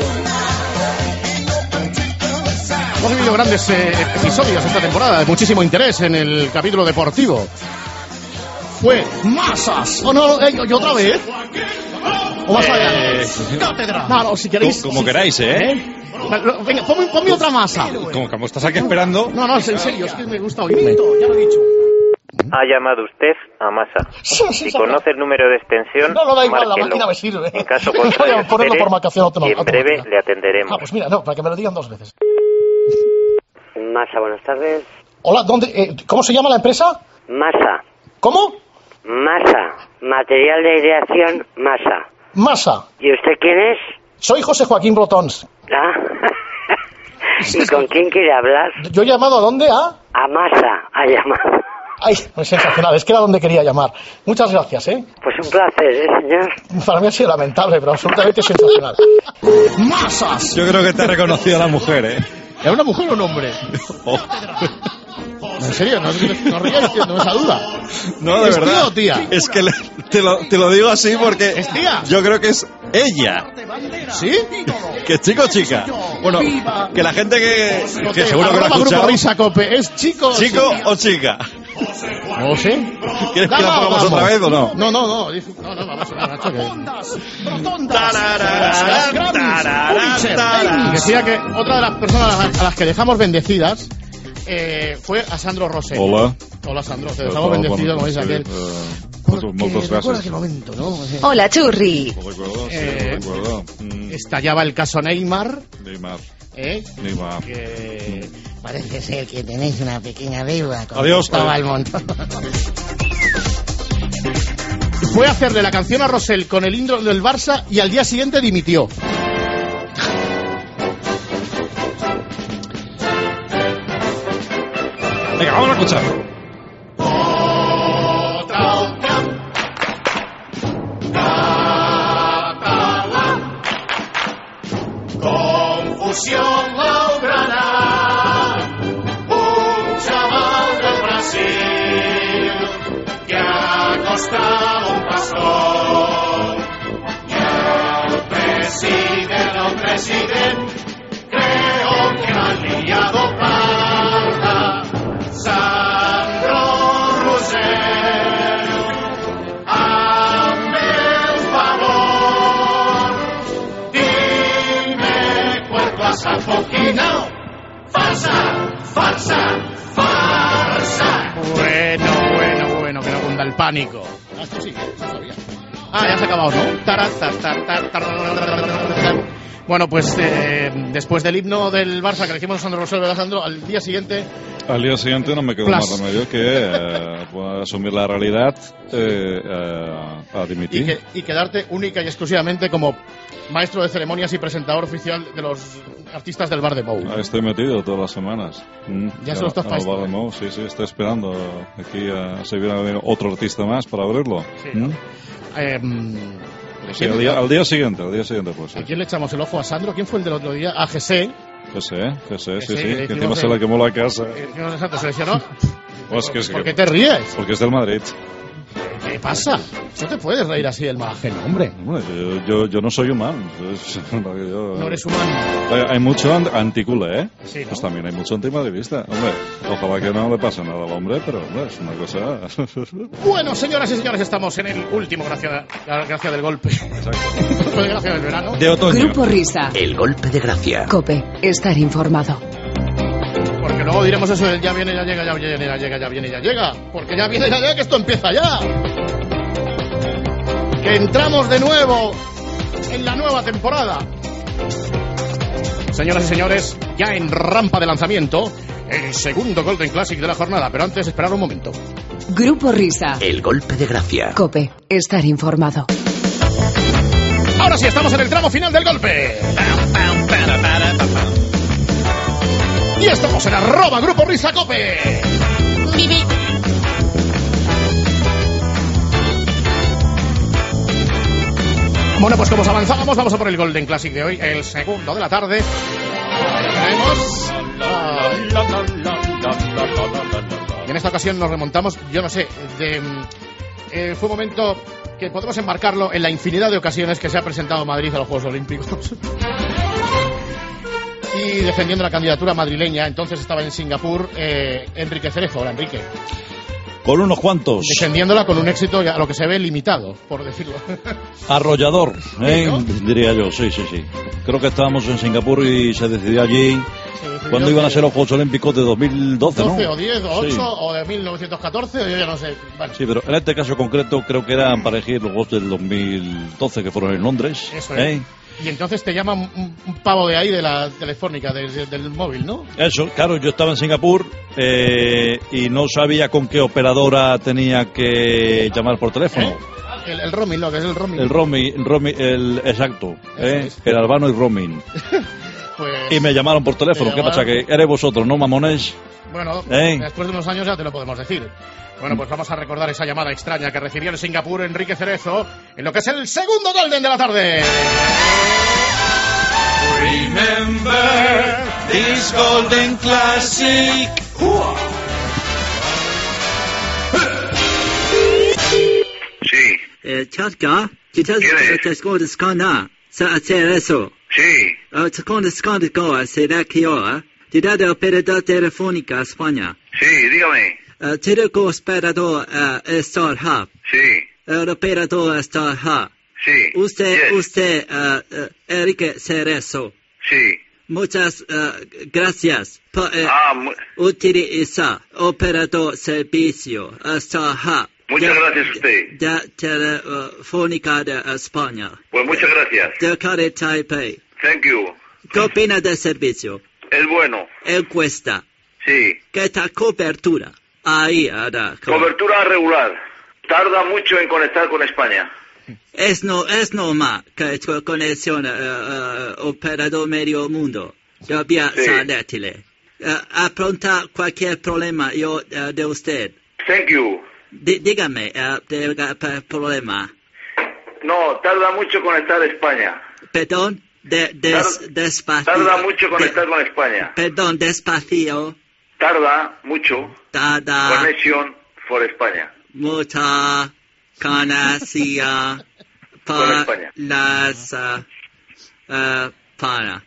Hemos vivido grandes eh, episodios esta temporada, de muchísimo interés en el capítulo deportivo. Fue masas. ¿O no? Eh, ¿Y otra vez? ¿O más allá? Eh, Cátedra. No, no, si queréis. Como si- queráis, ¿eh? Venga, ponme, ponme otra masa. Como, como estás aquí esperando. No, no, es en serio, es que me gusta oírme. Ya lo he dicho. Ha llamado usted a Masa. Sí, sí, Si señor. conoce el número de extensión, No, no da igual, la márquelo. máquina me sirve. En caso Voy a contrario, ponerlo espere por marcación automa- y en breve automática. le atenderemos. Ah, pues mira, no, para que me lo digan dos veces. Masa, buenas tardes. Hola, ¿dónde, eh, ¿cómo se llama la empresa? Masa. ¿Cómo? Masa. Material de aireación Masa. Masa. ¿Y usted quién es? Soy José Joaquín Brotons. Ah. ¿Y con quién quiere hablar? ¿Yo he llamado a dónde? ¿A? A Masa ha llamado. Ay, pues sensacional, es que era donde quería llamar. Muchas gracias, ¿eh? Pues un placer, ¿eh, señor? Para mí ha sido lamentable, pero absolutamente sensacional. ¡Masas! Yo creo que te ha reconocido la mujer, ¿eh? ¿Era una mujer o un hombre? Oh. En serio, no, no ríais, tío, no esa duda. No, de ¿Es verdad. tío o tía? Es que le- te, lo, te lo digo así porque ¿Es tía? yo creo que es ella. ¿Sí? Que es chico o chica. Bueno, que la gente que, que seguro que lo ha Arroba Grupo escuchado. Risa Cope, ¿es chico o ¿Chico chica? o chica? No sé. ¿Quieres que la pongamos otra vez o no? No, no, no. dice- No, no, vamos a ver, Nacho, que... Que decía que otra de las personas a las que dejamos bendecidas eh, fue a Sandro Rosell. Hola. Hola, Sandro. Te dejamos bendecido, como dice aquel. Moltes, moltes gràcies. Aquel momento, ¿no? Hola, Churri. Ho recuerdo, sí, Eh, ho recuerdo. Mm, Estallaba el caso Neymar. Neymar. ¿Eh? Neymar. Que... Parece ser que tenéis una pequeña deuda con Adiós, Cristóbal adiós. Montón. Fue a hacerle la canción a Rosell con el intro del Barça y al día siguiente dimitió. Venga, vamos a escuchar. Confusión logrará un chaval del Brasil que ha costado un pastor. Y el presidente, el presidente, creo que ha liado parda. Sandro Rosell, hazme el favor, dime cuánto has apoquinado. Farsa, farsa, farsa. Bueno, bueno, bueno, que no cunda el pánico. Ah, esto sí, esto sabía. Ah, ya se ha acabado, ¿no? Tara, ta, ta, ta, ta, Bueno, pues eh, después del himno del Barça que le hicimos a Sandro Rosell, ¿verdad, Sandro? Al día siguiente... Al día siguiente no me quedó Plas. más remedio que eh, pues, asumir la realidad, eh, eh, a Y, dimitir. que, y quedarte única y exclusivamente como maestro de ceremonias y presentador oficial de los artistas del Bar de Mou. Ahí estoy metido todas las semanas. Mm, Ya se lo estás en el pasando. Bar de Mou, sí, sí, estoy esperando aquí a si viene a venir otro artista más para abrirlo. Sí, Mm. ¿no? Eh, Sí, al, día, al día siguiente, al día siguiente, pues. Sí. ¿A quién le echamos el ojo? ¿A Sandro? ¿Quién fue el del otro día? A G C. Que sé, que sé, sí, Que sí. sí, que Que decimos encima se el- le quemó la casa. Eh, señor Santos, se lesionó. Pues que es ¿Por que- qué te ríes? Porque es del Madrid. ¿Qué pasa? No te puedes reír así del mal ajeno, hombre. Hombre, yo, yo, yo no soy humano. Es- yo- No eres humano. Hay, hay mucho an- anticule, ¿eh? Sí, ¿no? Pues también hay mucho antimadridista. Hombre, ojalá que no le pase nada al hombre, pero hombre, es una cosa... Bueno, señoras y señores, estamos en el último gracia, gracia del golpe. Exacto. de gracia del verano. De otoño. Grupo Risa. El golpe de gracia. Cope, estar informado. Porque luego diremos eso de ya viene, ya llega, ya viene, ya llega, ya viene, ya llega. Porque ya viene, ya llega, que esto empieza ya. Que entramos de nuevo en la nueva temporada. Señoras y señores, ya en rampa de lanzamiento, el segundo Golden Classic de la jornada. Pero antes, esperar un momento. Grupo Risa. El golpe de gracia. Cope, estar informado. Ahora sí, estamos en el tramo final del golpe. Y estamos en arroba Grupo Risa Cope. Bueno, pues como os avanzábamos, vamos a por el Golden Classic de hoy, el segundo de la tarde. Ahí tenemos. Y en esta ocasión nos remontamos, yo no sé, de, eh, fue un momento que podemos enmarcarlo en la infinidad de ocasiones que se ha presentado Madrid a los Juegos Olímpicos. Y defendiendo la candidatura madrileña, entonces estaba en Singapur eh, Enrique Cerezo. Hola, Enrique. Con unos cuantos. Defendiéndola con un éxito, ya, a lo que se ve, limitado, por decirlo. Arrollador, ¿eh? ¿Sí, no? Diría yo, sí, sí, sí. Creo que estábamos en Singapur y se decidió allí decidió cuándo iban a que- ser los Juegos Olímpicos de dos mil doce, ¿no? doce o diez o ocho Sí. o de mil novecientos catorce, o yo ya no sé. Bueno, Sí, pero en este caso concreto creo que eran para elegir los Juegos del dos mil doce que fueron en Londres. eso es. ¿eh? Y entonces te llama un, un pavo de ahí de la telefónica, de- de- del móvil, ¿no? Eso, claro, yo estaba en Singapur eh, y no sabía con qué operadora tenía que llamar por teléfono. El, el roaming, lo que es el roaming. El roaming, el roaming, el exacto, ¿eh? es. El albano y roaming. Pues, Y me llamaron por teléfono. Te ¿Qué pasa? llamaron. Que eres vosotros, ¿no, mamones? bueno, ¿Eh? después de unos años ya te lo podemos decir. Bueno, pues vamos a recordar esa llamada extraña que recibió en Singapur Enrique Cerezo en lo que es el segundo Golden de la tarde. Remember this golden classic. Sí. Eh, Chatka, ti ascolta scana, sa adesso. Sí. Uh, secondo secondo go, se da che ora, ti dà operador telefonica a Spagna. Sí, dígame. Uh, ti dico operador uh, Star Hub. Sí. El operador Star Hub. Sí. Usted, Yes. usted, uh, uh, Enrique Cerezo. Sí. Muchas uh, gracias por eh, Ah, mu- utilizar operador servicio StarHub. muchas de- gracias a usted. De Telefónica de España. Pues muchas gracias. De Care Taipei. Thank you. ¿Qué opina del servicio? Es bueno. Encuesta. Sí. ¿Qué tal cobertura? Ahí, ahora. co- Cobertura regular. Tarda mucho en conectar con España. Es, no, es normal que tu conexión uh, uh, operador medio mundo de vía Sí. satélite. Uh, afronta cualquier problema yo uh, de usted. Thank you. Dí- dígame, uh, de, uh, problema. No, tarda mucho conectar España. Perdón, de, des, despacio. Tarda mucho de- conectar con España. Perdón, despacio. Tarda mucho Tarda conexión por España. mucha conexión Con para España. las uh, uh, para.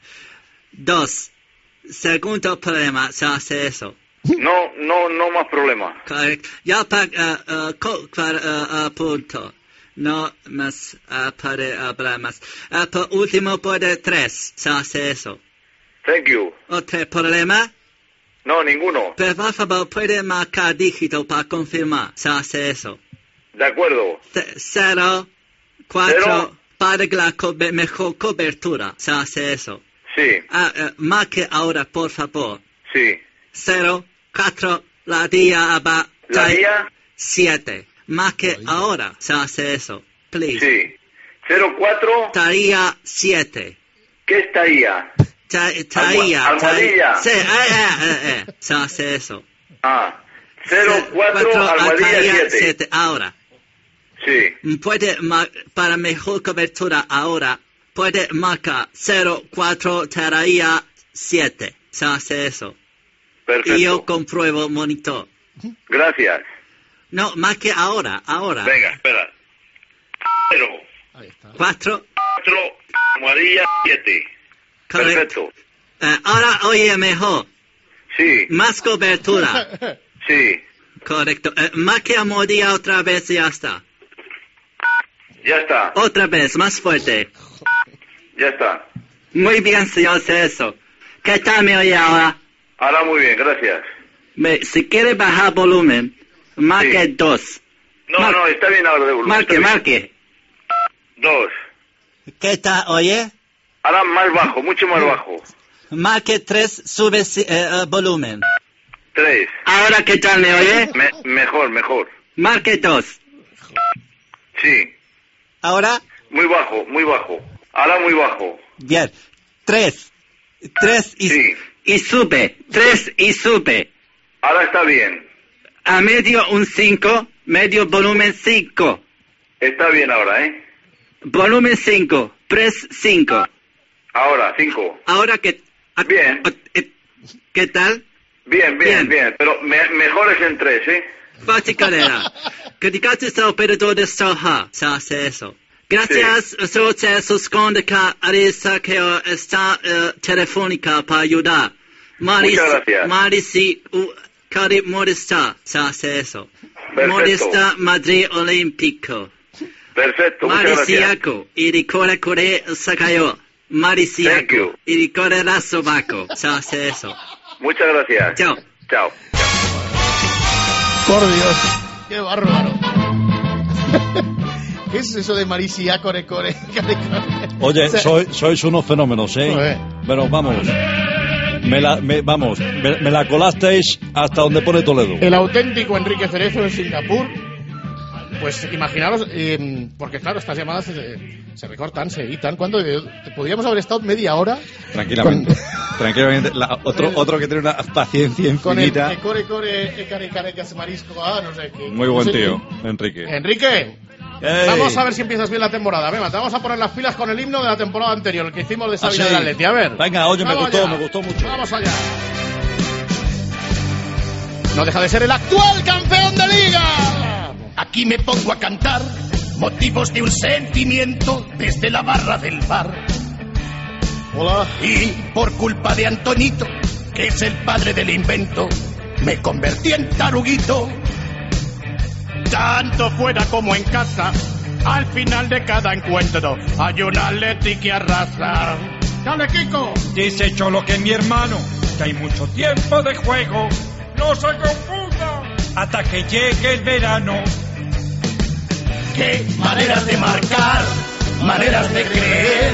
Dos. Segundo problema, se hace eso. No, no, no más problema. Correcto. Ya para, uh, uh, co- para uh, uh, punto. No más uh, para hablar más. Uh, por último, por tres, se hace eso. Thank you. ¿Otro problema? No, ninguno. Pero por favor, puede marcar dígito para confirmar, se hace eso. De acuerdo. C- Cero, cuatro, Cero. para la cobe- mejor cobertura, se hace eso. Sí, Ah, uh, marque ahora, por favor. sí. Cero, cuatro, la día aba, ¿La día? siete. Marque ahora, se hace eso. Please. Sí. cero cuatro. Taría siete. ¿Qué estaría? Ta- Taría. Almo- almohadilla. Sí, eh, eh, eh, eh, se hace eso. Ah. cero cuatro, Cuatro, almohadilla taría siete. siete. Ahora. Sí. Puede, ma- para mejor cobertura ahora, puede marcar cero cuatro, taría siete. Se hace eso. Perfecto. Y yo compruebo monitor. Gracias. No, marque ahora, ahora. Venga, espera. cero Cuatro. cuatro, almohadilla siete. Correcto. Perfecto. Eh, ahora oye mejor. Sí. Más cobertura. Sí. Correcto. Eh, marque a modía otra vez y ya está. Ya está. Otra vez, más fuerte. Ya está. Muy bien, si hace eso. ¿Qué tal me oye ahora? Ahora muy bien, gracias. Me- si quiere bajar volumen, marque dos. No, Mar- no, está bien ahora de volumen. Marque, está bien. marque. Dos. ¿Qué tal oye? Ahora más bajo, mucho más bajo. Marque tres, sube si- eh, eh, volumen. Tres. ¿Ahora qué tal me oye? Me- mejor, mejor. Marque dos. Sí. ¿Ahora? Muy bajo, muy bajo. Ahora muy bajo. Bien. Tres. Tres y, Sí. y sube. Tres y sube. Ahora está bien. A medio un cinco, medio volumen cinco. Está bien ahora, ¿eh? Volumen cinco, press cinco. Ahora, cinco. Ahora que... Bien. ¿Qué tal? Bien, bien, bien. Pero me- mejor es en tres, ¿eh? Fácil Criticaste al operador de Soha, se hace eso. Gracias, socia suscóndica, Arisa, que está eh, telefónica para ayudar. Maris, Muchas gracias. Marisi, uh, Cari Modesta, se hace eso. Perfecto. Modesta Madrid Olímpico. Perfecto, muchas gracias. Marisiaco, y ricorda Core Sakayo. Thank Marisiaco, you. y ricorda Rasovaco, se hace eso. Muchas gracias. Chao. Chao. Por Dios, qué bárbaro. ¿Qué es eso de Marisia, core, core, core, core? Oye, O sea, soy, sois unos fenómenos, ¿eh? Joder. Pero vamos, me la, me- vamos, me, me la colasteis hasta donde pone Toledo. El auténtico Enrique Cerezo en Singapur. Pues imaginaros, eh, porque claro, estas llamadas se, se recortan, se editan. ¿Cuánto? Podríamos haber estado media hora Tranquilamente. Tranquilamente. La- otro, otro que tiene una paciencia con el infinita. eh, core, core, eh, care, care, que hace marisco, ah, no sé qué. Muy no buen sé tío, qué. Enrique. Enrique, Ey. vamos a ver si empiezas bien la temporada. Venga, te vamos a poner las pilas con el himno de la temporada anterior, el que hicimos de Ah, Sabina sí. del Atleti. A ver. Venga, oye, me Vamos gustó, allá. me gustó mucho. Vamos allá. No deja de ser el actual campeón de liga. Aquí me pongo a cantar motivos de un sentimiento desde la barra del bar. Hola. Y por culpa de Antonito, que es el padre del invento, me convertí en taruguito. Tanto fuera como en casa, al final de cada encuentro hay un Atleti que arrasa. Dale, Kiko. Dice Cholo que mi hermano, que hay mucho tiempo de juego. No se confunda hasta que llegue el verano. Qué maneras de marcar, maneras de creer,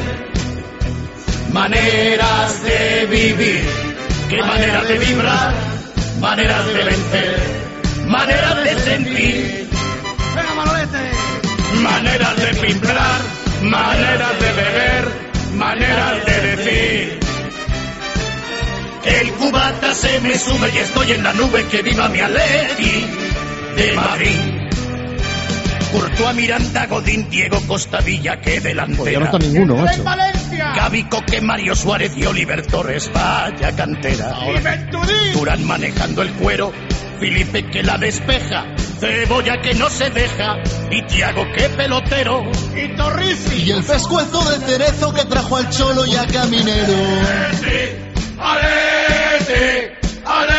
maneras de vivir. Qué maneras de vibrar, maneras de vencer, maneras de sentir. Venga, Manolete. Maneras de pimplar, maneras de beber, maneras de decir. El cubata se me sube y estoy en la nube, que viva mi Atleti de Madrid. Courtois, Miranda, Godín, Diego Costa, Villa, que delantera. Ya no está ninguno, macho. Gavi, Coque, Mario Suárez y Oliver Torres, vaya cantera. Durán manejando el cuero, Felipe que la despeja, Cebolla que no se deja, y Thiago que pelotero, y Torrici. Y el pescuezo de cerezo que trajo al Cholo y a Caminero. ¡Alete! ¡Alete!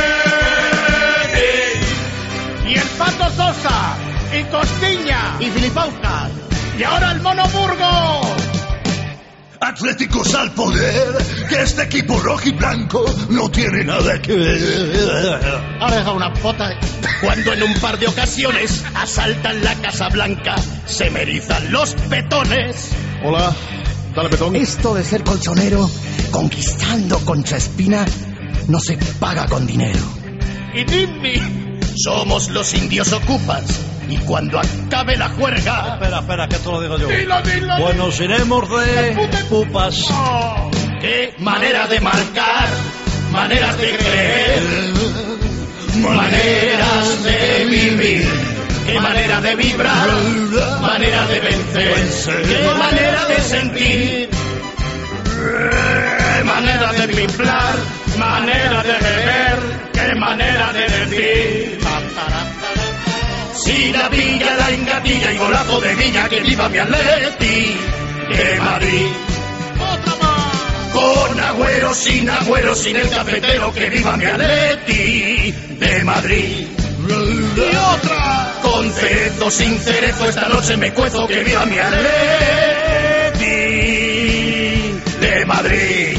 Y el Pato Sosa, y Costiña, y Filipauca, y ahora el Mono Burgos. Atléticos al poder, que este equipo rojo y blanco no tiene nada que ver. Ahora deja una pota. Cuando en un par de ocasiones asaltan la Casa Blanca, se me erizan los petones. Hola, dale petón. Esto de ser colchonero, conquistando Concha Espina, no se paga con dinero. Y Timmy. Somos los indios ocupas, y cuando acabe la juerga... Espera, espera, que esto lo digo yo. Dilo, dilo, pues nos iremos de pupas. Oh, ¡qué manera de marcar! Maneras de creer, maneras de vivir. ¡Qué manera de vibrar! Manera de vencer. ¡Qué manera de sentir! Manera de pimplar, manera de beber, qué manera de decir. Si la villa la engatilla y golazo de Villa, que viva mi Atleti de Madrid. Con Agüero, sin Agüero, sin el cafetero, que viva mi Atleti de Madrid. Y otra, con cerezo, sin cerezo, esta noche me cuezo, que viva mi Atleti de Madrid.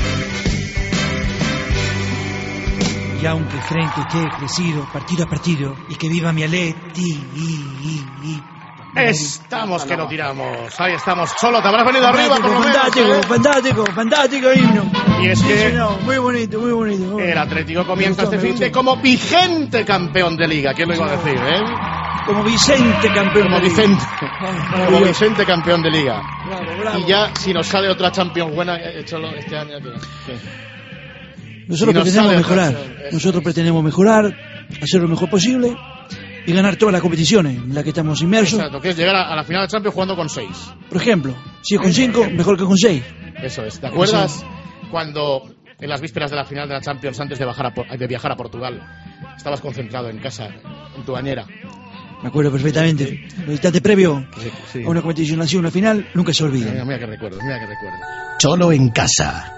Y aunque el frente esté crecido partido a partido, y que viva mi Atleti. Estamos que no tiramos. Ahí estamos. Cholo, te habrás venido arriba por lo menos. Fantástico, ¿eh? fantástico, fantástico himno. Y es que sí, no, muy bonito, muy bonito. El Atlético comienza este fin de como vigente campeón de liga. ¿Quién lo iba a decir, eh? Como Vicente campeón como de liga. Vicente, Ah, como Vicente campeón de liga. Bravo, bravo. Y ya, si nos sale otra Champions buena, eh, Cholo, este año... ¿qué? Nosotros Si nos pretendemos sale mejorar. otra, eso. Nosotros pretendemos mejorar, hacer lo mejor posible y ganar todas las competiciones en las que estamos inmersos. Exacto, que es llegar a, a la final de Champions jugando con seis. Por ejemplo, si es con cinco, mejor que con seis. Eso es. ¿Te acuerdas cuando en las vísperas de la final de la Champions, antes de, bajar a, Por- de viajar a Portugal, estabas concentrado en casa, en tu bañera? Me acuerdo perfectamente. El instante previo Sí, sí. a una competición así, una final, nunca se olvida. Mira, mira que recuerdo, mira que recuerdo. Cholo en casa.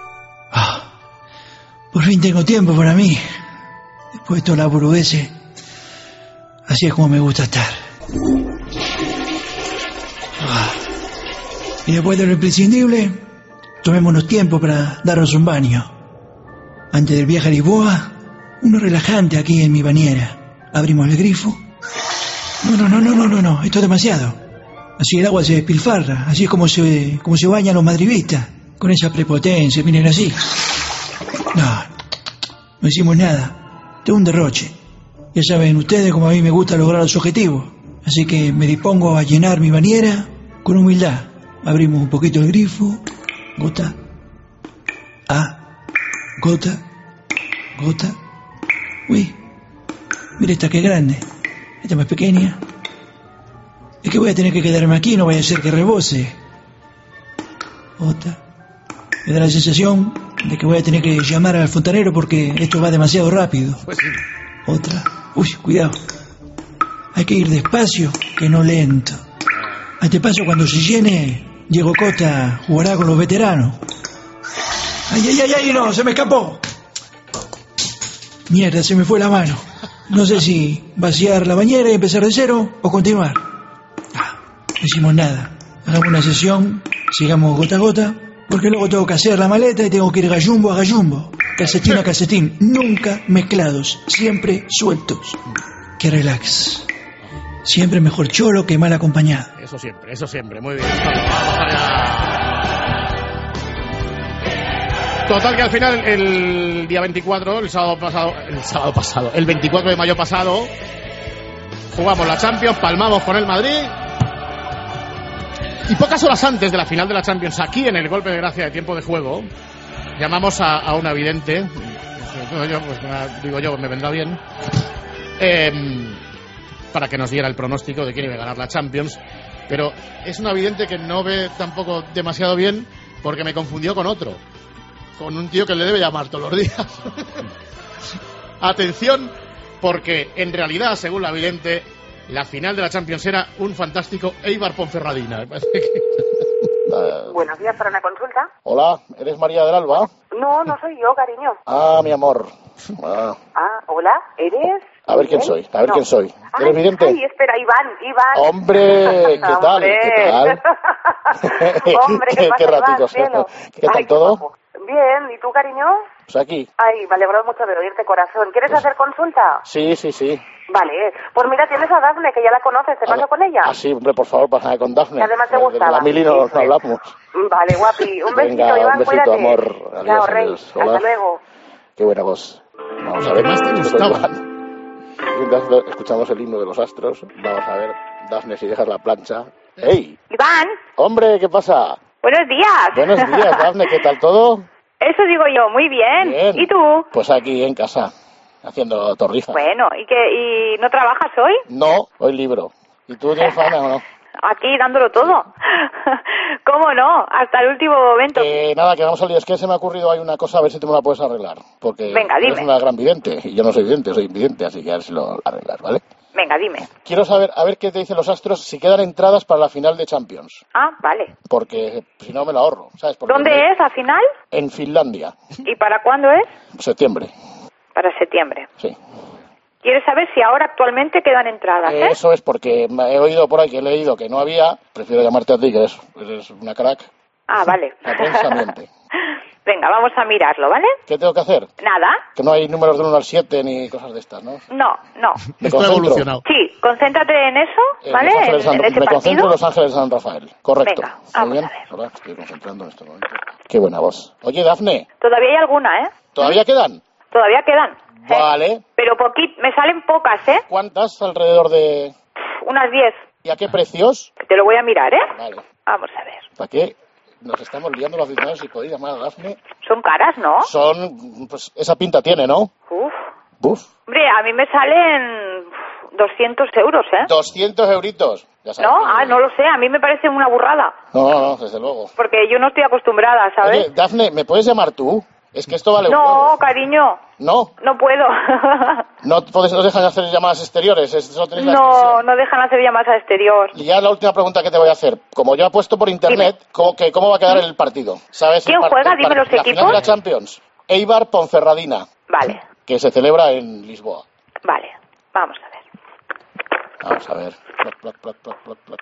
Por fin tengo tiempo para mí. Después de todo laburo ese, así es como me gusta estar. Ah. Y después de lo imprescindible, tomémonos tiempo para darnos un baño. Antes del viaje a Lisboa, uno relajante aquí en mi bañera. Abrimos el grifo. No, no, no, no, no, no, no, esto es demasiado. Así el agua se despilfarra, así es como se, como se bañan los madridistas, con esa prepotencia, miren así. No, no hicimos nada. Tengo un derroche. Ya saben ustedes cómo a mí me gusta lograr los objetivos. Así que me dispongo a llenar mi bañera con humildad. Abrimos un poquito el grifo. Gota. Ah. Gota. Gota. Uy. Mire esta que grande. Esta más pequeña. Es que voy a tener que quedarme aquí, no vaya a ser que rebose. Gota. Me da la sensación de que voy a tener que llamar al fontanero porque esto va demasiado rápido. Pues sí. Otra. Uy, cuidado. Hay que ir despacio, que no lento. A este paso, cuando se llene, Diego Costa jugará con los veteranos. ¡Ay, ay, ay, ay! No, se me escapó. Mierda, se me fue la mano. No sé si vaciar la bañera y empezar de cero o continuar. Ah, no hicimos nada. Hagamos una sesión, sigamos gota a gota. Porque luego tengo que hacer la maleta y tengo que ir gallumbo a gallumbo. Calcetín a calcetín, nunca mezclados, siempre sueltos. Que relax. Siempre mejor cholo que mal acompañado. Eso siempre, eso siempre, muy bien. Vamos allá. Total que al final, el día veinticuatro, el sábado pasado, el sábado pasado, el veinticuatro de mayo pasado, jugamos la Champions, palmamos con el Madrid. Y pocas horas antes de la final de la Champions, aquí en el golpe de gracia de tiempo de juego, llamamos a, a una vidente. Yo, pues, digo yo, me vendrá bien. Eh, para que nos diera el pronóstico de quién iba a ganar la Champions. Pero es una vidente que no ve tampoco demasiado bien porque me confundió con otro. Con un tío que le debe llamar todos los días. Atención, porque en realidad, según la vidente, la final de la Champions era un fantástico Eibar Ponferradina. Me parece que... Buenos días, para una consulta. Hola, ¿eres María del Alba? No, no soy yo, cariño. Ah, mi amor. Ah. Ah, hola, ¿eres? A ver quién soy, a ver No. quién soy. Ay, ¿Eres vidente? Ay, espera, Iván, Iván. Hombre, ¿qué tal? Hombre. ¿Qué tal? Hombre, ¿qué pasa, Qué Iván, raticos. cielo? ¿Qué tal Ay, todo? guapo. Bien, ¿y tú, cariño? Pues aquí. Ay, me alegro mucho de oírte, corazón. ¿Quieres Pues- hacer consulta? Sí, sí, sí. Vale, pues mira, tienes a Dafne, que ya la conoces, ¿te paso con ella? Ah, sí, hombre, por favor, pásame con Dafne. Que además te Eh, de gustaba. La Mili no, no hablamos. Vale, guapi, un besito, Venga, Iván, un besito, cuídate. amor. Adiós, Chao, rey, adiós. hasta Hola. luego. Qué buena voz. Vamos a ver. Más te esto gustaba. Iván. Mientras escuchamos el himno de los astros, vamos a ver, Dafne, si dejas la plancha. ¡Ey! Iván, Hombre, ¿qué pasa? buenos días. Buenos días, Dafne, ¿qué tal todo? Eso digo yo, muy bien. Bien. ¿Y tú? Pues aquí en casa, haciendo torrijas. Bueno, ¿y qué? ¿Y no trabajas hoy? No, hoy libro. ¿Y tú tienes faena o no? Aquí dándolo todo. ¿Cómo no? Hasta el último momento. Eh, nada, que vamos a salir. Es que se me ha ocurrido, hay una cosa, a ver si tú me la puedes arreglar. Porque Venga, eres dime. una gran vidente, y yo no soy vidente, soy invidente, así que a ver si lo arreglas, ¿vale? Venga, dime. Quiero saber, a ver qué te dicen los astros, si quedan entradas para la final de Champions. Ah, vale. Porque si no me la ahorro, ¿sabes? Porque ¿Dónde me- es al final? En Finlandia, ¿Y para cuándo es? septiembre, Para septiembre. sí. ¿Quieres saber si ahora actualmente quedan entradas, eh? Eso es porque me he oído por ahí que he leído que no había, prefiero llamarte a ti, que eres, eres una crack, Ah, vale. la prensa miente. Venga, vamos a mirarlo, ¿vale? ¿Qué tengo que hacer? Nada. Que no hay números del uno al siete ni cosas de estas, ¿no? No, no. Me concentro. Sí, concéntrate en eso, En ¿vale? Los Ángeles En, San- en ese me concentro en partido. Los Ángeles de San Rafael. Correcto. Venga, Muy vamos bien. a ver. Ahora estoy concentrando en este momento. Qué buena voz. Oye, Dafne, Todavía hay alguna, ¿eh? ¿todavía quedan? Todavía quedan. Vale. Pero poquit, me salen pocas, ¿eh? ¿Cuántas alrededor de...? Unas diez. ¿Y a qué precios? Te lo voy a mirar, ¿eh? Vale. Vamos a ver. ¿Para qué nos estamos liando los aficionados si podéis llamar a Dafne? Son caras, ¿no? Son... pues esa pinta tiene, ¿no? Uf. Buf. Hombre, a mí me salen doscientos euros, ¿eh? doscientos euritos. Ya sabes ¿No? que- Ah, no lo sé, a mí me parece una burrada. No, no, no, desde luego. Porque yo no estoy acostumbrada, ¿sabes? Oye, Dafne, ¿me puedes llamar tú? Es que esto vale un no, huevo. cariño, No, no puedo. no podéis, os dejan hacer llamadas exteriores. Es, solo tenéis la no, extensión. no dejan hacer llamadas al exterior. Y ya la última pregunta que te voy a hacer. Como yo he puesto por internet, ¿cómo, que, ¿cómo va a quedar el partido? ¿Sabes? ¿Quién El par- juega? el par- Dime los la equipos. final de la Champions. Eibar Ponferradina, Vale, que se celebra en Lisboa. vale, vamos a ver. Vamos a ver. Ploc, ploc, ploc, ploc, ploc, ploc.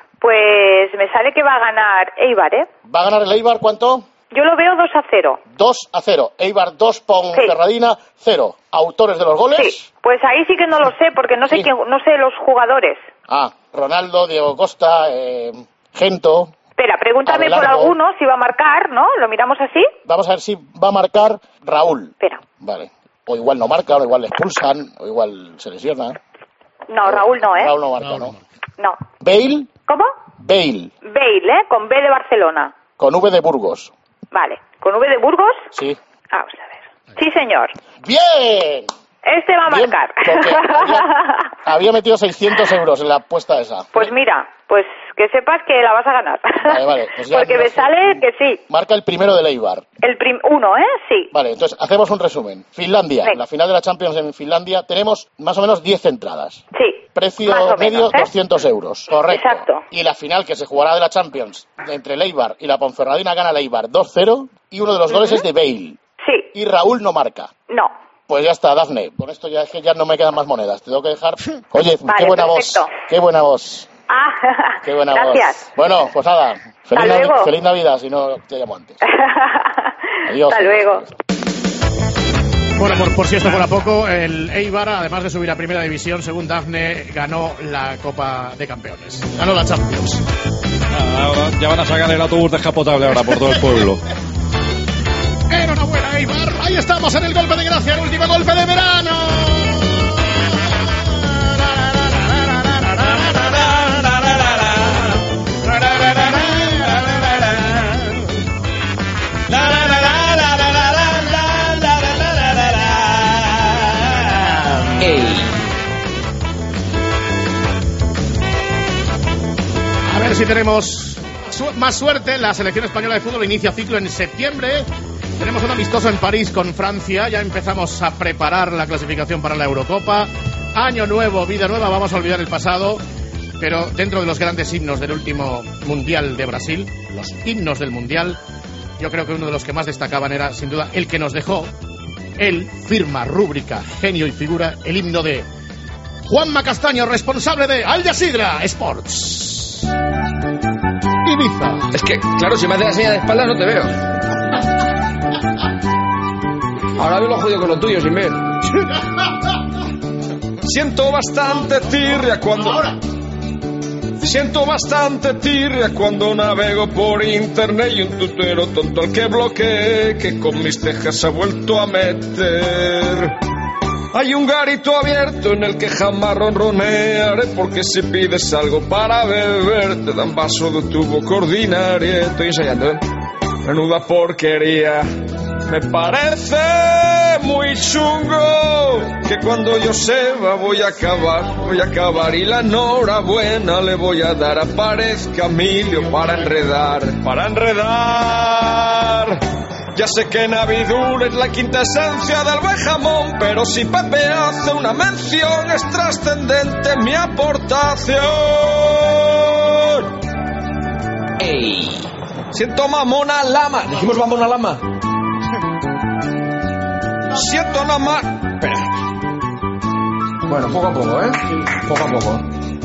Pues me sale que va a ganar Eibar, ¿eh? ¿Va a ganar el Eibar cuánto? Yo lo veo dos a cero. dos a cero. Eibar dos, Ponferradina cero. ¿Autores de los goles? Sí, pues ahí sí que no lo sé, porque no sé Sí. quién, no sé los jugadores. Ah, Ronaldo, Diego Costa, eh, Gento. Espera, pregúntame por Abelardo. alguno si va a marcar, ¿no? ¿Lo miramos así? Vamos a ver si va a marcar Raúl. Espera. Vale. O igual no marca, o igual le expulsan, o igual se lesiona. No, Raúl no, ¿eh? Raúl no marca, ¿no? No. Bale, ¿Cómo? Bale, Bale, ¿eh? Con B de Barcelona. con V de Burgos. Vale. ¿Con V de Burgos? Sí. Vamos a ver. Sí, señor. ¡Bien! Este va a Bien, marcar. porque había, había metido seiscientos euros en la apuesta esa. Pues mira, pues que sepas que la vas a ganar. Vale, vale, pues ya Porque no me sé. sale que sí. Marca el primero del Eibar. El prim uno, ¿eh? Sí. Vale, entonces hacemos un resumen. Finlandia, Venga. la final de la Champions en Finlandia, tenemos más o menos diez entradas. Sí. Precio Más o medio, menos, ¿eh? doscientos euros. Correcto. Exacto. Y la final que se jugará de la Champions entre el Eibar y la Ponferradina gana el Eibar dos cero y uno de los goles es de Bale. Sí. Y Raúl no marca. No. Pues ya está, Dafne. Con esto ya es que ya no me quedan más monedas. Te tengo que dejar. Oye, Vale, qué buena perfecto. voz. Qué buena voz. Ah, Qué buena gracias. voz. Bueno, pues nada. Feliz, Hasta luego. Navi- feliz Navidad, si no te llamo antes. Adiós. Hasta luego. Bueno, por, por si esto fuera poco, el Eibar, además de subir a Primera División, según Dafne, ganó la Copa de Campeones. Ganó la Champions. Ah, ahora ya van a sacar el autobús descapotable ahora por todo el pueblo. Enhorabuena, Eibar. Ahí estamos en el golpe de gracia, el último golpe de verano. A ver si tenemos su- más suerte. La selección española de fútbol inicia ciclo en septiembre. Tenemos un amistoso en París con Francia. Ya empezamos a preparar la clasificación para la Eurocopa. Año nuevo, vida nueva. Vamos a olvidar el pasado. Pero dentro de los grandes himnos del último Mundial de Brasil, los himnos del Mundial, yo creo que uno de los que más destacaban era, sin duda, el que nos dejó. Él, firma, rúbrica, genio y figura, el himno de Juanma Castaño, responsable de Al Jazeera Sports. Ibiza. Es que, claro, si me haces la señal de espaldas no te veo. Ahora veo lo jodido con lo tuyo, sin ver. Siento bastante tirria cuando... Ahora. Siento bastante tirria cuando navego por internet y un tutero tonto al que bloqueé, que con mis tejas se ha vuelto a meter. Hay un garito abierto en el que jamás ronronearé, porque si pides algo para beber te dan vaso de tubo coordinario. Estoy ensayando, ¿eh? Menuda porquería. Me parece muy chungo que cuando yo seba voy a acabar, voy a acabar y la enhorabuena le voy a dar a Párez Camilio para enredar, para enredar. Ya sé que Navidul es la quinta esencia del buen jamón, pero si Pepe hace una mención es trascendente mi aportación. ¡Ey! Siento mamona lama. Dijimos mamona lama. Siento nada más. Espera. Bueno, poco a poco, ¿eh? Poco a poco.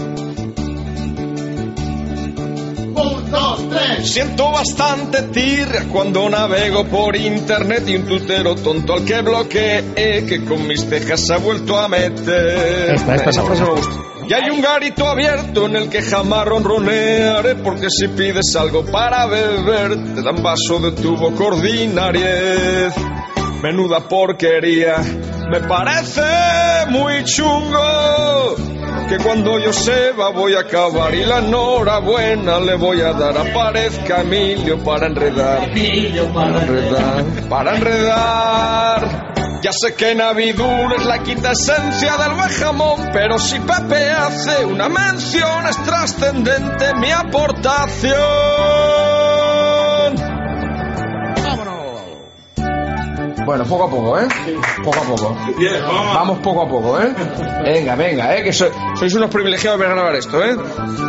Un, dos, tres. Siento bastante tirria cuando navego por internet y un tutero tonto al que bloqueé, que con mis cejas se ha vuelto a meter. Esta, esta Esa no, frase esta. me gusta. Y hay un garito abierto en el que jamás ronronearé, porque si pides algo para beber te dan vaso de tubo coordinariez. Menuda porquería. Me parece muy chungo que cuando yo seba voy a acabar y la enhorabuena le voy a dar a Párez Camilio para enredar, para enredar, para enredar. Ya sé que Navidul es la quinta esencia del buen jamón, pero si Pepe hace una mención es trascendente mi aportación. Bueno, poco a poco, ¿eh? Poco a poco. Vamos poco a poco, ¿eh? Venga, venga, ¿eh? Que so- sois unos privilegiados de grabar esto, ¿eh?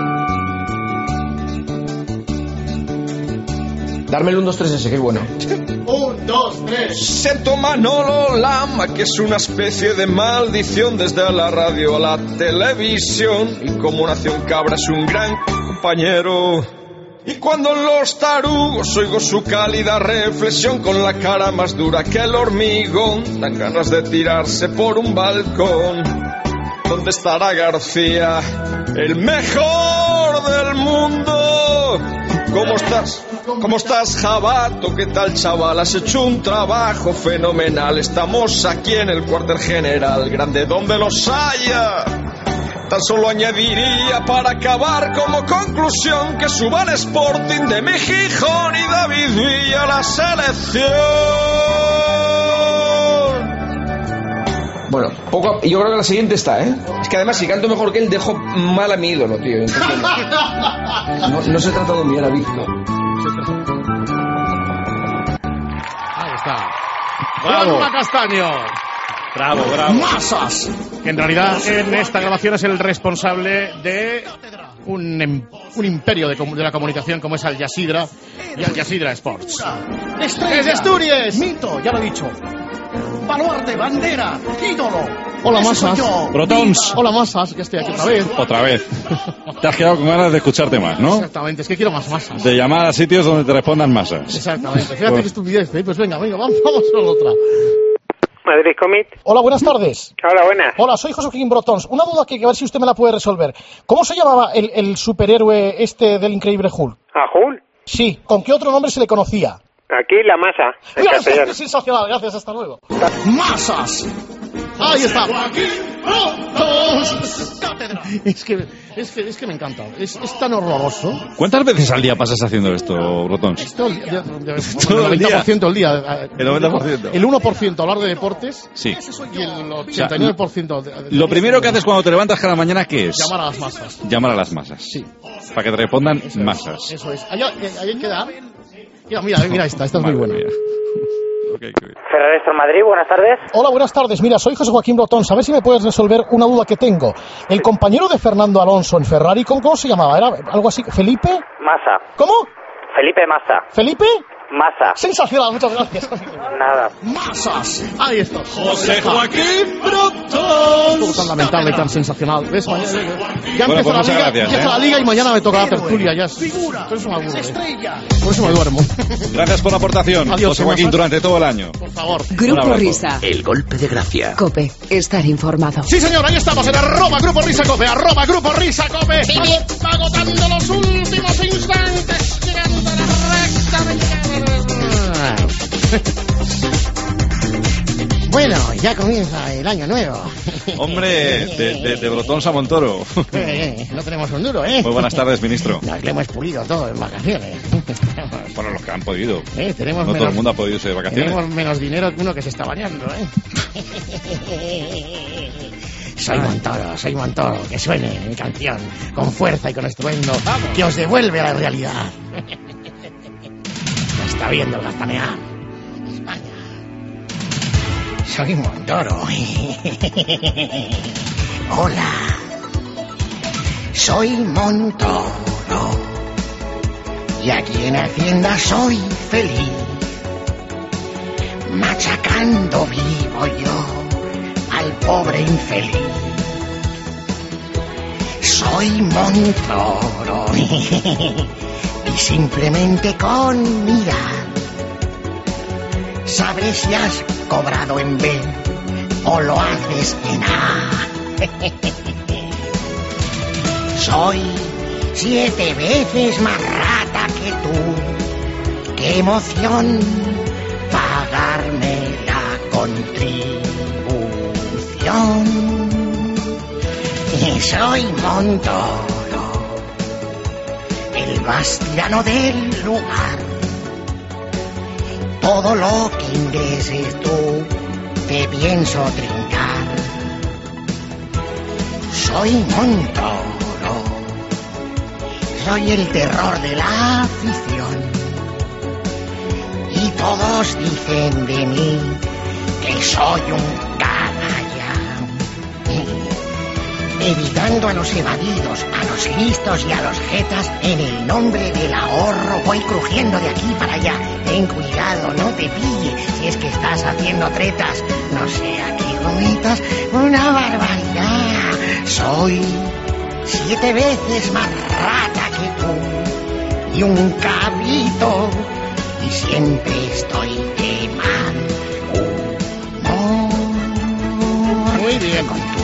Darme el uno, dos, tres ese, que es bueno. Un, dos, tres. Siento Manolo Lama, que es una especie de maldición desde la radio a la televisión, y como nación cabra es un gran compañero. Y cuando en los tarugos oigo su cálida reflexión, con la cara más dura que el hormigón, dan ganas de tirarse por un balcón. ¿Dónde estará García, el mejor del mundo? ¿Cómo estás? ¿Cómo estás, Jabato? ¿Qué tal, chaval? Has hecho un trabajo fenomenal. Estamos aquí en el cuartel general, grande donde los haya. Tan solo añadiría para acabar como conclusión que suba el Sporting de mi Gijón y David Villa a la selección. Bueno, poco a... yo creo que la siguiente está, ¿eh? Es que además si canto mejor que él dejo mal a mi ídolo, tío. Entonces, no, no se trata de humillar a Víctor. Ahí está. Bravo. Juanma Castaño. Bravo, bravo. Masas. Que en realidad en esta grabación es el responsable de un, em- un imperio de, com- de la comunicación como es Al Jazeera y Al Jazeera Sports. Estrella, ¡Es de Asturias! mito, ya lo he dicho. Baluarte, bandera, ídolo. Hola, masas. Brotons. Hola, masas, que estoy aquí otra vez. Otra vez. Te has quedado con ganas de escucharte más, ¿no? Exactamente, es que quiero más masas. De llamar a sitios donde te respondan masas. Exactamente. Fíjate pues... qué estupidez, ¿eh? Pues venga, venga, vamos, vamos con otra. Madrid Comic. Hola, buenas tardes. Hola, buenas. Hola, soy José Joaquín Brotons. Una duda que, que a ver si usted me la puede resolver. ¿Cómo se llamaba el, el superhéroe este del Increíble Hulk? ¿A Hulk? Sí, ¿con qué otro nombre se le conocía? Aquí la masa. Gracias, sensacional, gracias, hasta luego. ¡Masas! Ahí está. Es que, es que, es que me encanta. Es, es tan horroroso. ¿Cuántas veces al día pasas haciendo esto, Brotons? Esto, el, de, de, el noventa por ciento del día. El noventa por ciento. El uno por ciento hablar de deportes. Sí. Y el ochenta y nueve por ciento. De, de, lo primero que haces cuando te levantas cada mañana, ¿qué es? Llamar a las masas. Llamar a las masas. Sí. Para que te respondan eso masas. Es, eso es. Ahí, ahí hay que dar. Mira, mira, mira esta, esta es muy buena. Okay, Ferrari Store Madrid, buenas tardes. Hola, buenas tardes. Mira, soy José Joaquín Brotons. A ver si me puedes resolver una duda que tengo. El compañero de Fernando Alonso en Ferrari, ¿cómo, cómo se llamaba? ¿Era algo así? ¿Felipe? Massa. ¿Cómo? Felipe Massa. ¿Felipe? Massa. Sensacional, muchas gracias. Nada. Masas. Ahí está. José Joaquín Brotons. Estuvo tan lamentable y tan sensacional. ¿Ves? Mañana, ya bueno, empieza, pues la, liga, gracias, empieza ¿eh? la liga y mañana me toca la tertulia. Ya es, por eso me aburro. Por eso me duermo. Gracias por la aportación, Adiós, José Joaquín, durante todo el año. Por favor. Grupo Risa. El golpe de gracia. Cope, estar informado. Sí, señor, ahí estamos en arroba Grupo Risa Cope, arroba Grupo Risa Cope. Sí, agotando los últimos instantes, llegando a la recta de... Bueno, ya comienza el año nuevo. Hombre, de, de, de Brotons a Montoro. Eh, eh, no tenemos un duro, ¿eh? Muy buenas tardes, ministro. Nos le hemos pulido todo en vacaciones. Bueno, los que han podido. Eh, tenemos no menos, todo el mundo ha podido irse de vacaciones. Tenemos menos dinero que uno que se está bañando, ¿eh? Soy Montoro, soy Montoro. Que suene mi canción con fuerza y con estruendo. ¡Vamos! Que os devuelve a la realidad. Ya está viendo el gastanear. España. Soy Montoro. Hola. Soy Montoro. Y aquí en Hacienda soy feliz. Machacando vivo yo al pobre infeliz. Soy Montoro. Y simplemente con mirar sabré si has cobrado en B o lo haces en A. Soy siete veces más rata que tú. Qué emoción pagarme la contribución. Y soy Montoro, el más tirano del lugar. Todo lo que ingreses tú te pienso trincar. Soy Montoro, soy el terror de la afición. Y todos dicen de mí que soy un canalla. Evitando a los evadidos, a los listos y a los jetas, en el nombre del ahorro voy crujiendo de aquí para allá. Ten cuidado, no te pille, si es que estás haciendo tretas, no sea que cometas una barbaridad. Soy siete veces más rata que tú y un cabrito, y siempre estoy de mal humor. Muy bien. Con tu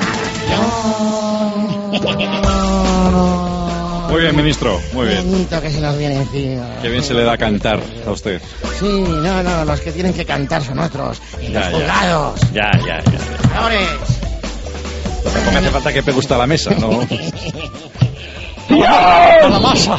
Muy bien, ministro, muy bien. Bonito que se nos viene encima. Qué bien se le da cantar a usted. Sí, no, no, los que tienen que cantar son otros, en Ya, los ya. juzgados. Ya, ya, ya. Señores. Tampoco me hace falta que pegue usted a la mesa, ¿no? ¡A la masa!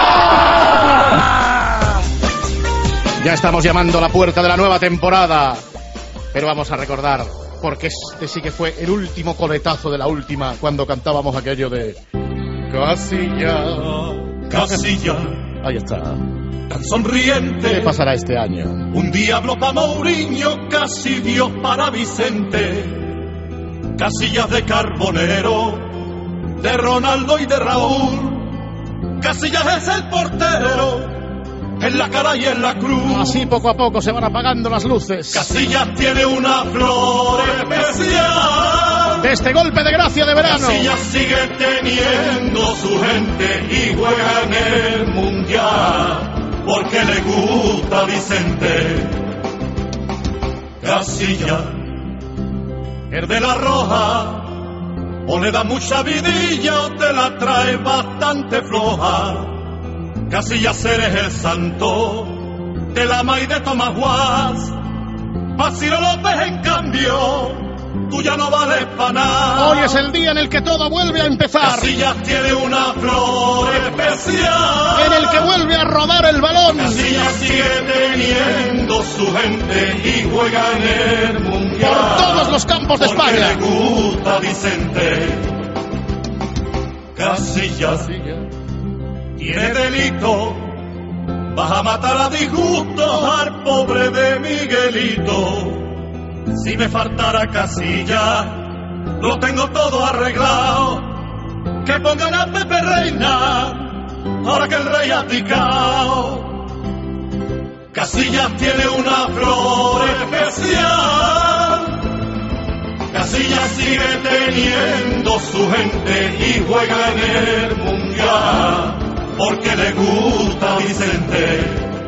Ya estamos llamando a la puerta de la nueva temporada. Pero vamos a recordar, porque este sí que fue el último coletazo de la última, cuando cantábamos aquello de... Casi ya, Casi ya, ahí está. tan sonriente. ¿Qué pasará este año? Un diablo para Mourinho, casi Dios para Vicente. Casillas de Carbonero, de Ronaldo y de Raúl. Casillas es el portero, en la cara y en la cruz. Así poco a poco se van apagando las luces. Casillas tiene una flor especial. De este golpe de gracia de verano. Casillas sigue teniendo su gente y juega en el mundial porque le gusta Vicente. Casillas es de la roja, o le da mucha vidilla o te la trae bastante floja. Casillas eres el santo de la May de Tomás Guas. Pacino López en cambio, tú ya no vales para nada. Hoy es el día en el que todo vuelve a empezar. Casillas tiene una flor especial. En el que vuelve a rodar el balón. Casillas sigue teniendo su gente y juega en el mundial. Por todos los campos de porque España. Le gusta Vicente. Casillas tiene delito. Vas a matar a disgusto al pobre de Miguelito. Si me faltara Casillas, lo tengo todo arreglado. Que pongan a Pepe Reina, ahora que el rey ha picado. Casillas tiene una flor especial. Casillas sigue teniendo su gente y juega en el mundial porque le gusta Vicente.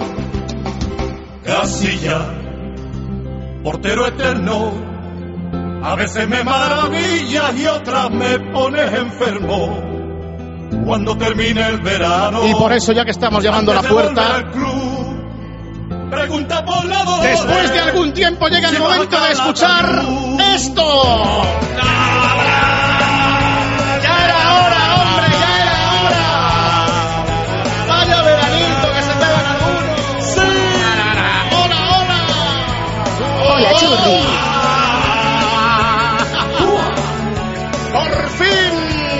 Casillas, portero eterno, a veces me maravillas y otras me pones enfermo. Cuando termine el verano, y por eso ya que estamos llamando a la puerta, pregunta por la Dolores. Después de algún tiempo llega el Si momento de escuchar esto. Ya era hora, hombre, ya era hora. Vaya veranito que se pegan algunos. Sí. Hola, hola. Hola, Churri. Por fin.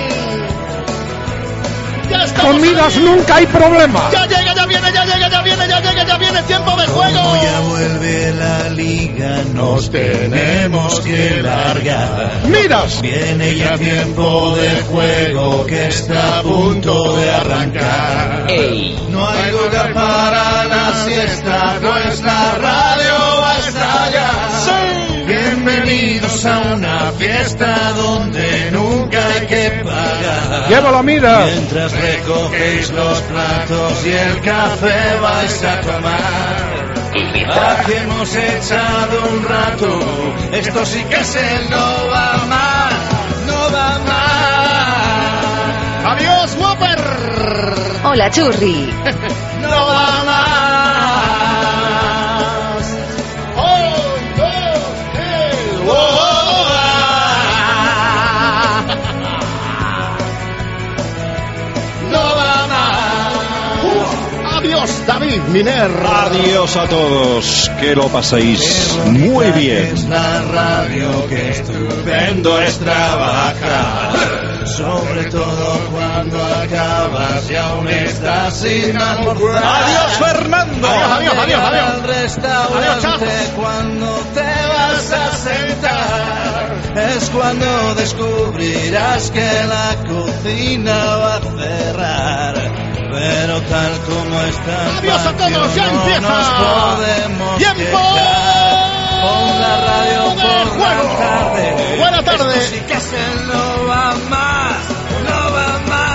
Ya estamos. Comidas nunca hay problema. Ya llega, ya viene, ya llega, ya viene, ya llega, ya viene tiempo de juego. Como ya vuelve la liga, nos tenemos que largar. ¡Miras! Viene ya tiempo de juego que está a punto de arrancar. Ey. No hay lugar para la siesta, nuestra radio va a estallar. ¡Sí! Bienvenidos a una fiesta donde nunca hay que pagar. ¡Llévala, mira! Mientras recogéis los platos y el café vais a tomar. Aquí hemos echado un rato, esto sí que se no va más, no va más. Adiós, Whopper. Hola, Churri. No va más. Oh, dos, tres, No va más. Adiós, David Miner. Adiós a todos, que lo paséis muy bien. Es la radio, que estupendo es trabajar. Sobre todo cuando acabas y aún estás sin almorzar. Adiós, Fernando. Adiós, adiós, adiós, adiós. Al restaurante, Adiós, chao. cuando te vas a sentar, es cuando descubrirás que la cocina va a cerrar. Pero tal como está, Adiós a todos, ya no empieza. nos podemos Tiempo quejar. Pon la radio de por juego. la tarde. Buena tarde. Esto sí que se no va más, no va más.